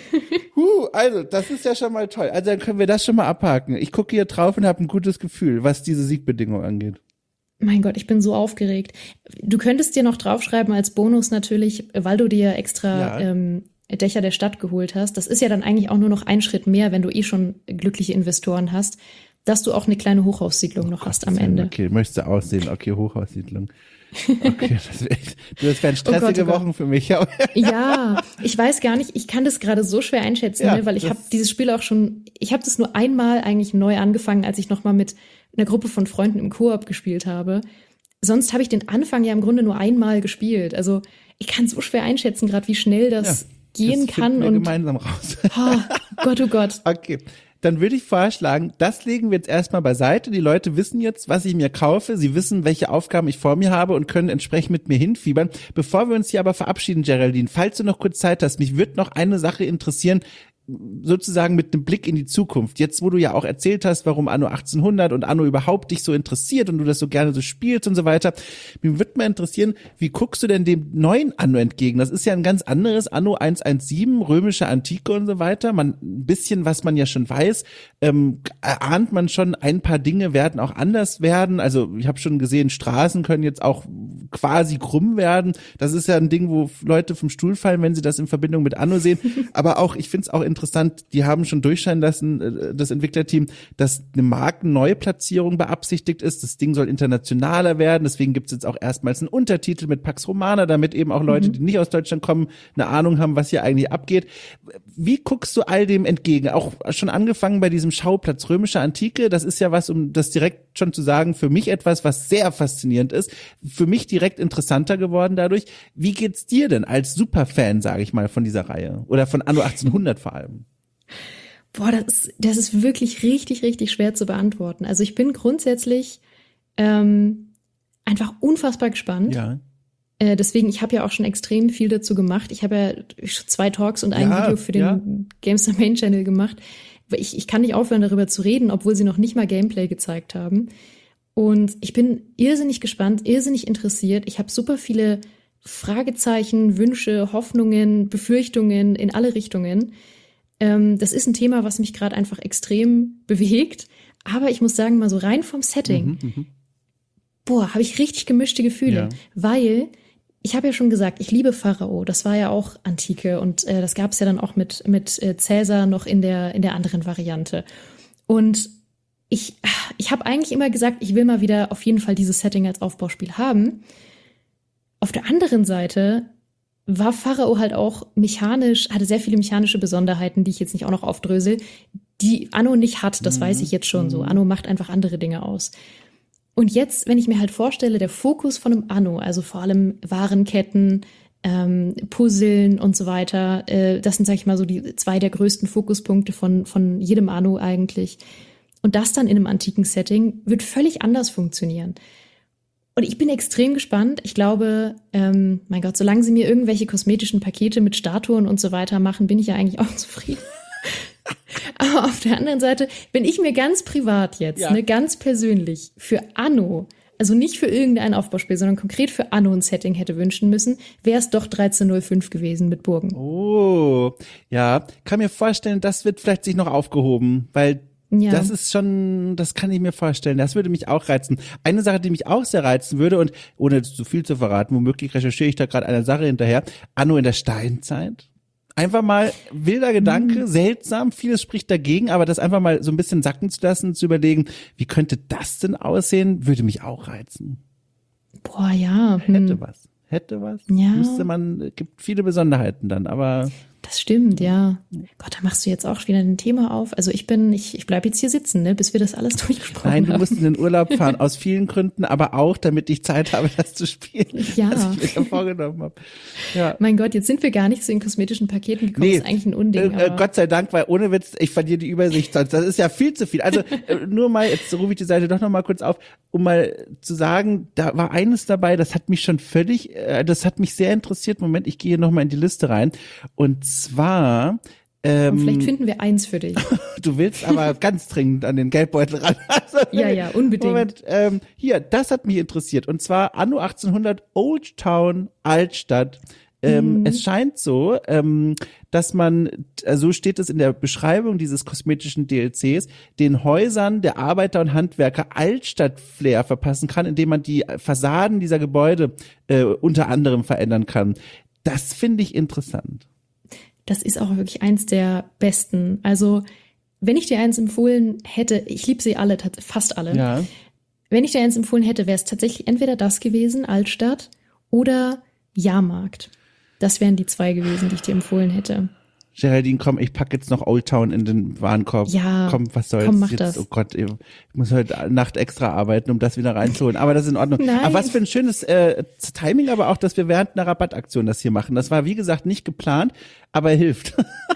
Huh, also, das ist ja schon mal toll. Also, dann können wir das schon mal abhaken. Ich gucke hier drauf und habe ein gutes Gefühl, was diese Siegbedingung angeht. Mein Gott, ich bin so aufgeregt. Du könntest dir noch draufschreiben als Bonus natürlich, weil du dir extra Ja. ähm, Dächer der Stadt geholt hast. Das ist ja dann eigentlich auch nur noch ein Schritt mehr, wenn du eh schon glückliche Investoren hast, dass du auch eine kleine Hochhaussiedlung noch hast am Ende. Okay, möchtest du aussehen? Okay, Hochhaussiedlung. Okay, das wäre das wären stressige Oh Gott, oh Gott. Wochen für mich. Aber Ja, ich weiß gar nicht, ich kann das gerade so schwer einschätzen, Ja, ne, weil ich das- habe dieses Spiel auch schon, ich habe das nur einmal eigentlich neu angefangen, als ich nochmal mit einer Gruppe von Freunden im Koop gespielt habe. Sonst habe ich den Anfang ja im Grunde nur einmal gespielt. Also ich kann so schwer einschätzen gerade, wie schnell das gehen das kann. finden wir Und gemeinsam raus. oh, Gott, oh Gott. Okay, dann würde ich vorschlagen, das legen wir jetzt erstmal beiseite. Die Leute wissen jetzt, was ich mir kaufe. Sie wissen, welche Aufgaben ich vor mir habe und können entsprechend mit mir hinfiebern. Bevor wir uns hier aber verabschieden, Geraldine, falls du noch kurz Zeit hast, mich würde noch eine Sache interessieren, sozusagen mit einem Blick in die Zukunft. Jetzt, wo du ja auch erzählt hast, warum Anno achtzehnhundert und Anno überhaupt dich so interessiert und du das so gerne so spielst und so weiter. Mir würde mal interessieren, wie guckst du denn dem neuen Anno entgegen? Das ist ja ein ganz anderes Anno hundertsiebzehn, römische Antike und so weiter. Man, ein bisschen, was man ja schon weiß, ähm, erahnt man schon, ein paar Dinge werden auch anders werden. Also ich habe schon gesehen, Straßen können jetzt auch quasi krumm werden. Das ist ja ein Ding, wo Leute vom Stuhl fallen, wenn sie das in Verbindung mit Anno sehen. Aber auch, ich finde es auch interessant, die haben schon durchscheinen lassen, äh, das Entwicklerteam, dass eine Markenneuplatzierung beabsichtigt ist. Das Ding soll internationaler werden. Deswegen gibt es jetzt auch erstmals einen Untertitel mit Pax Romana, damit eben auch Leute, Mhm. die nicht aus Deutschland kommen, eine Ahnung haben, was hier eigentlich abgeht. Wie guckst du all dem entgegen? Auch schon angefangen bei diesem Schauplatz römische Antike. Das ist ja was, um das direkt schon zu sagen, für mich etwas, was sehr faszinierend ist. Für mich direkt interessanter geworden dadurch. Wie geht's dir denn als Superfan, sage ich mal, von dieser Reihe? Oder von Anno achtzehnhundert vor allem? Boah, das ist, das ist wirklich richtig, richtig schwer zu beantworten. Also ich bin grundsätzlich ähm, einfach unfassbar gespannt. Ja. Äh, deswegen, ich habe ja auch schon extrem viel dazu gemacht. Ich habe ja zwei Talks und ein Ja, Video für den ja. GameStar Main Channel gemacht. Ich, ich kann nicht aufhören, darüber zu reden, obwohl sie noch nicht mal Gameplay gezeigt haben. Und ich bin irrsinnig gespannt, irrsinnig interessiert. Ich habe super viele Fragezeichen, Wünsche, Hoffnungen, Befürchtungen in alle Richtungen. Ähm, das ist ein Thema, was mich gerade einfach extrem bewegt. Aber ich muss sagen, mal so rein vom Setting, Mhm, mhm. boah, habe ich richtig gemischte Gefühle. Ja. Weil, ich habe ja schon gesagt, ich liebe Pharao. Das war ja auch Antike. Und äh, das gab es ja dann auch mit, mit äh, Cäsar noch in der, in der anderen Variante. Und ich, ich habe eigentlich immer gesagt, ich will mal wieder auf jeden Fall dieses Setting als Aufbauspiel haben. Auf der anderen Seite war Pharao halt auch mechanisch, hatte sehr viele mechanische Besonderheiten, die ich jetzt nicht auch noch aufdrösel, die Anno nicht hat. Das Mhm. weiß ich jetzt schon so. Anno macht einfach andere Dinge aus. Und jetzt, wenn ich mir halt vorstelle, der Fokus von einem Anno, also vor allem Warenketten, ähm, Puzzeln und so weiter, äh, das sind, sag ich mal, so die zwei der größten Fokuspunkte von, von jedem Anno eigentlich. Und das dann in einem antiken Setting wird völlig anders funktionieren. Und ich bin extrem gespannt. Ich glaube, ähm, mein Gott, solange sie mir irgendwelche kosmetischen Pakete mit Statuen und so weiter machen, bin ich ja eigentlich auch zufrieden. Aber auf der anderen Seite, wenn ich mir ganz privat jetzt, Ja. ne, ganz persönlich für Anno, also nicht für irgendein Aufbauspiel, sondern konkret für Anno ein Setting hätte wünschen müssen, wäre es doch dreizehn null fünf gewesen mit Burgen. Oh, ja, kann mir vorstellen, das wird vielleicht sich noch aufgehoben, weil Ja. das ist schon, das kann ich mir vorstellen, das würde mich auch reizen. Eine Sache, die mich auch sehr reizen würde, und ohne zu viel zu verraten, womöglich recherchiere ich da gerade eine Sache hinterher, Anno in der Steinzeit. Einfach mal wilder Gedanke, Mhm. seltsam, vieles spricht dagegen, aber das einfach mal so ein bisschen sacken zu lassen, zu überlegen, wie könnte das denn aussehen, würde mich auch reizen. Boah, ja. Hm. Hätte was. Hätte was. Ja. Müsste man, gibt viele Besonderheiten dann, aber Das stimmt, ja. Gott, da machst du jetzt auch wieder ein Thema auf. Also ich bin, ich, ich bleib jetzt hier sitzen, ne, bis wir das alles durchgesprochen nein, du haben. musst in den Urlaub fahren, aus vielen Gründen, aber auch, damit ich Zeit habe, das zu spielen, Ja. was ich mir da vorgenommen habe. Ja. Mein Gott, jetzt sind wir gar nicht zu den kosmetischen Paketen gekommen. Nee, Das ist eigentlich ein Unding. Äh, äh, aber Gott sei Dank, weil ohne Witz, ich verliere die Übersicht sonst. Das ist ja viel zu viel. Also äh, nur mal, jetzt rufe ich die Seite doch noch mal kurz auf, um mal zu sagen, da war eines dabei, das hat mich schon völlig, äh, das hat mich sehr interessiert. Moment, ich gehe noch mal in die Liste rein. Und zwar ähm, vielleicht finden wir eins für dich. du willst aber ganz dringend an den Geldbeutel ran. Also, Ja, ja, unbedingt. Moment, ähm, hier, das hat mich interessiert. Und zwar Anno achtzehnhundert Old Town Altstadt. Ähm, Mhm. Es scheint so, ähm, dass man, also so steht es in der Beschreibung dieses kosmetischen D L Cs, den Häusern der Arbeiter und Handwerker Altstadt-Flair verpassen kann, indem man die Fassaden dieser Gebäude äh, unter anderem verändern kann. Das finde ich interessant. Das ist auch wirklich eins der besten. Also, wenn ich dir eins empfohlen hätte, ich liebe sie alle, tats- fast alle. Ja. Wenn ich dir eins empfohlen hätte, wäre es tatsächlich entweder das gewesen, Altstadt, oder Jahrmarkt. Das wären die zwei gewesen, die ich dir empfohlen hätte. Geraldine, komm, ich pack jetzt noch Old Town in den Warenkorb. Ja, Komm, was soll's komm, mach jetzt? das. Oh Gott, ich muss heute Nacht extra arbeiten, um das wieder reinzuholen. Aber das ist in Ordnung. Nein. Aber was für ein schönes äh, Timing, aber auch, dass wir während einer Rabattaktion das hier machen. Das war, wie gesagt, nicht geplant, aber hilft.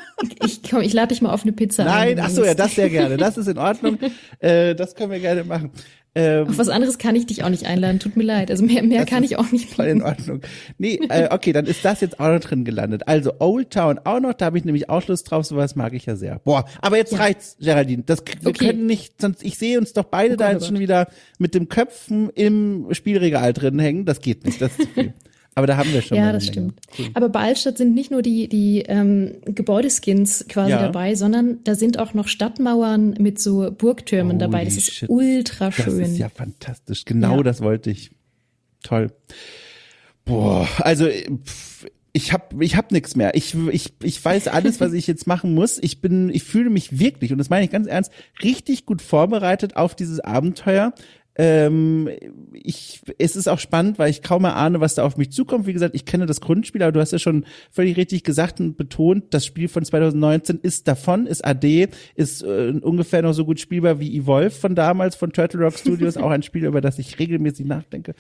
Ich komm, ich lade dich mal auf eine Pizza ein. Nein, ach so, ja, das sehr gerne. Das ist in Ordnung. äh, das können wir gerne machen. Ähm, Auf was anderes kann ich dich auch nicht einladen, tut mir leid. Also mehr, mehr Das kann ist ich auch nicht voll in bieten. Ordnung. Nee, äh, okay, dann ist das jetzt auch noch drin gelandet. Also Old Town auch noch, da habe ich nämlich auch Lust drauf, sowas mag ich ja sehr. Boah, aber jetzt Ja. reicht's, Geraldine. Das, wir Okay. können nicht, sonst ich sehe uns doch beide Oh da Gott, jetzt oh schon Gott. wieder mit dem Köpfen im Spielregal drin hängen. Das geht nicht, das ist zu viel. Aber da haben wir schon mal Ja, eine das Menge. stimmt. Cool. Aber bei Altstadt sind nicht nur die, die ähm, Gebäudeskins quasi Ja. dabei, sondern da sind auch noch Stadtmauern mit so Burgtürmen dabei. Das Holy ist shit. ultra Das schön. ist ja fantastisch. Genau Ja. das wollte ich. Toll. Boah, also pff, ich hab ich hab nichts mehr. Ich ich ich weiß alles, was ich jetzt machen muss. Ich bin ich fühle mich wirklich, und das meine ich ganz ernst, richtig gut vorbereitet auf dieses Abenteuer. Ähm, ich, es ist auch spannend, weil ich kaum erahne, was da auf mich zukommt. Wie gesagt, ich kenne das Grundspiel, aber du hast ja schon völlig richtig gesagt und betont, das Spiel von zwanzig neunzehn ist davon, ist A D, ist äh, ungefähr noch so gut spielbar wie Evolve von damals, von Turtle Rock Studios, auch ein Spiel, über das ich regelmäßig nachdenke.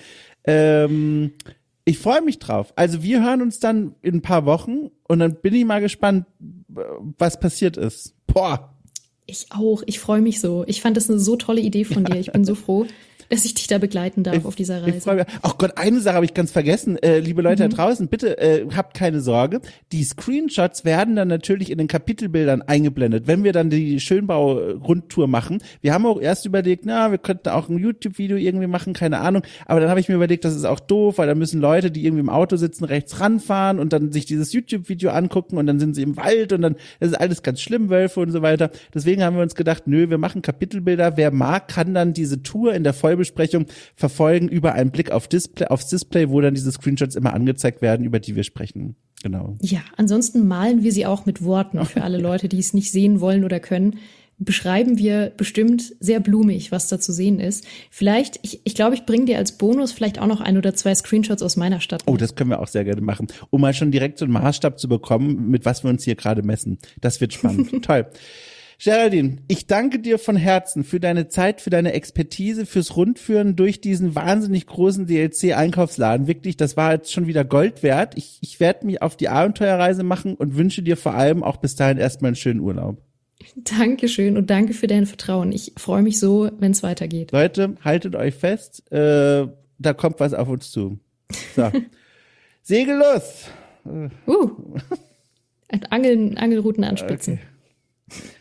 Ähm, ich freue mich drauf. Also wir hören uns dann in ein paar Wochen und dann bin ich mal gespannt, was passiert ist. Boah. Ich auch. Ich freue mich so. Ich fand das eine so tolle Idee von dir. Ich bin so froh. dass ich dich da begleiten darf ich, auf dieser Reise. Ich freu mich. Ach Gott, eine Sache habe ich ganz vergessen. Äh, liebe Leute mhm. da draußen, bitte äh, habt keine Sorge. Die Screenshots werden dann natürlich in den Kapitelbildern eingeblendet, wenn wir dann die Schönbau-Rundtour machen. Wir haben auch erst überlegt, na, wir könnten auch ein YouTube-Video irgendwie machen, keine Ahnung. Aber dann habe ich mir überlegt, das ist auch doof, weil da müssen Leute, die irgendwie im Auto sitzen, rechts ranfahren und dann sich dieses YouTube-Video angucken und dann sind sie im Wald und dann das ist alles ganz schlimm, Wölfe und so weiter. Deswegen haben wir uns gedacht, nö, wir machen Kapitelbilder. Wer mag, kann dann diese Tour in der Vollbesprechung verfolgen über einen Blick auf Display, aufs Display, wo dann diese Screenshots immer angezeigt werden, über die wir sprechen. Genau. Ja, ansonsten malen wir sie auch mit Worten für alle Leute, die es nicht sehen wollen oder können. Beschreiben wir bestimmt sehr blumig, was da zu sehen ist. Vielleicht, ich, ich glaube, ich bringe dir als Bonus vielleicht auch noch ein oder zwei Screenshots aus meiner Stadt mit. Oh, das können wir auch sehr gerne machen, um mal schon direkt so einen Maßstab zu bekommen, mit was wir uns hier gerade messen. Das wird spannend. Toll. Geraldine, ich danke dir von Herzen für deine Zeit, für deine Expertise, fürs Rundführen durch diesen wahnsinnig großen D L C-Einkaufsladen. Wirklich, das war jetzt schon wieder Gold wert. Ich, ich werde mich auf die Abenteuerreise machen und wünsche dir vor allem auch bis dahin erstmal einen schönen Urlaub. Dankeschön und danke für dein Vertrauen. Ich freue mich so, wenn es weitergeht. Leute, haltet euch fest, äh, da kommt was auf uns zu. So. Segel los! Uh. Angeln, Angelruten anspitzen. Okay.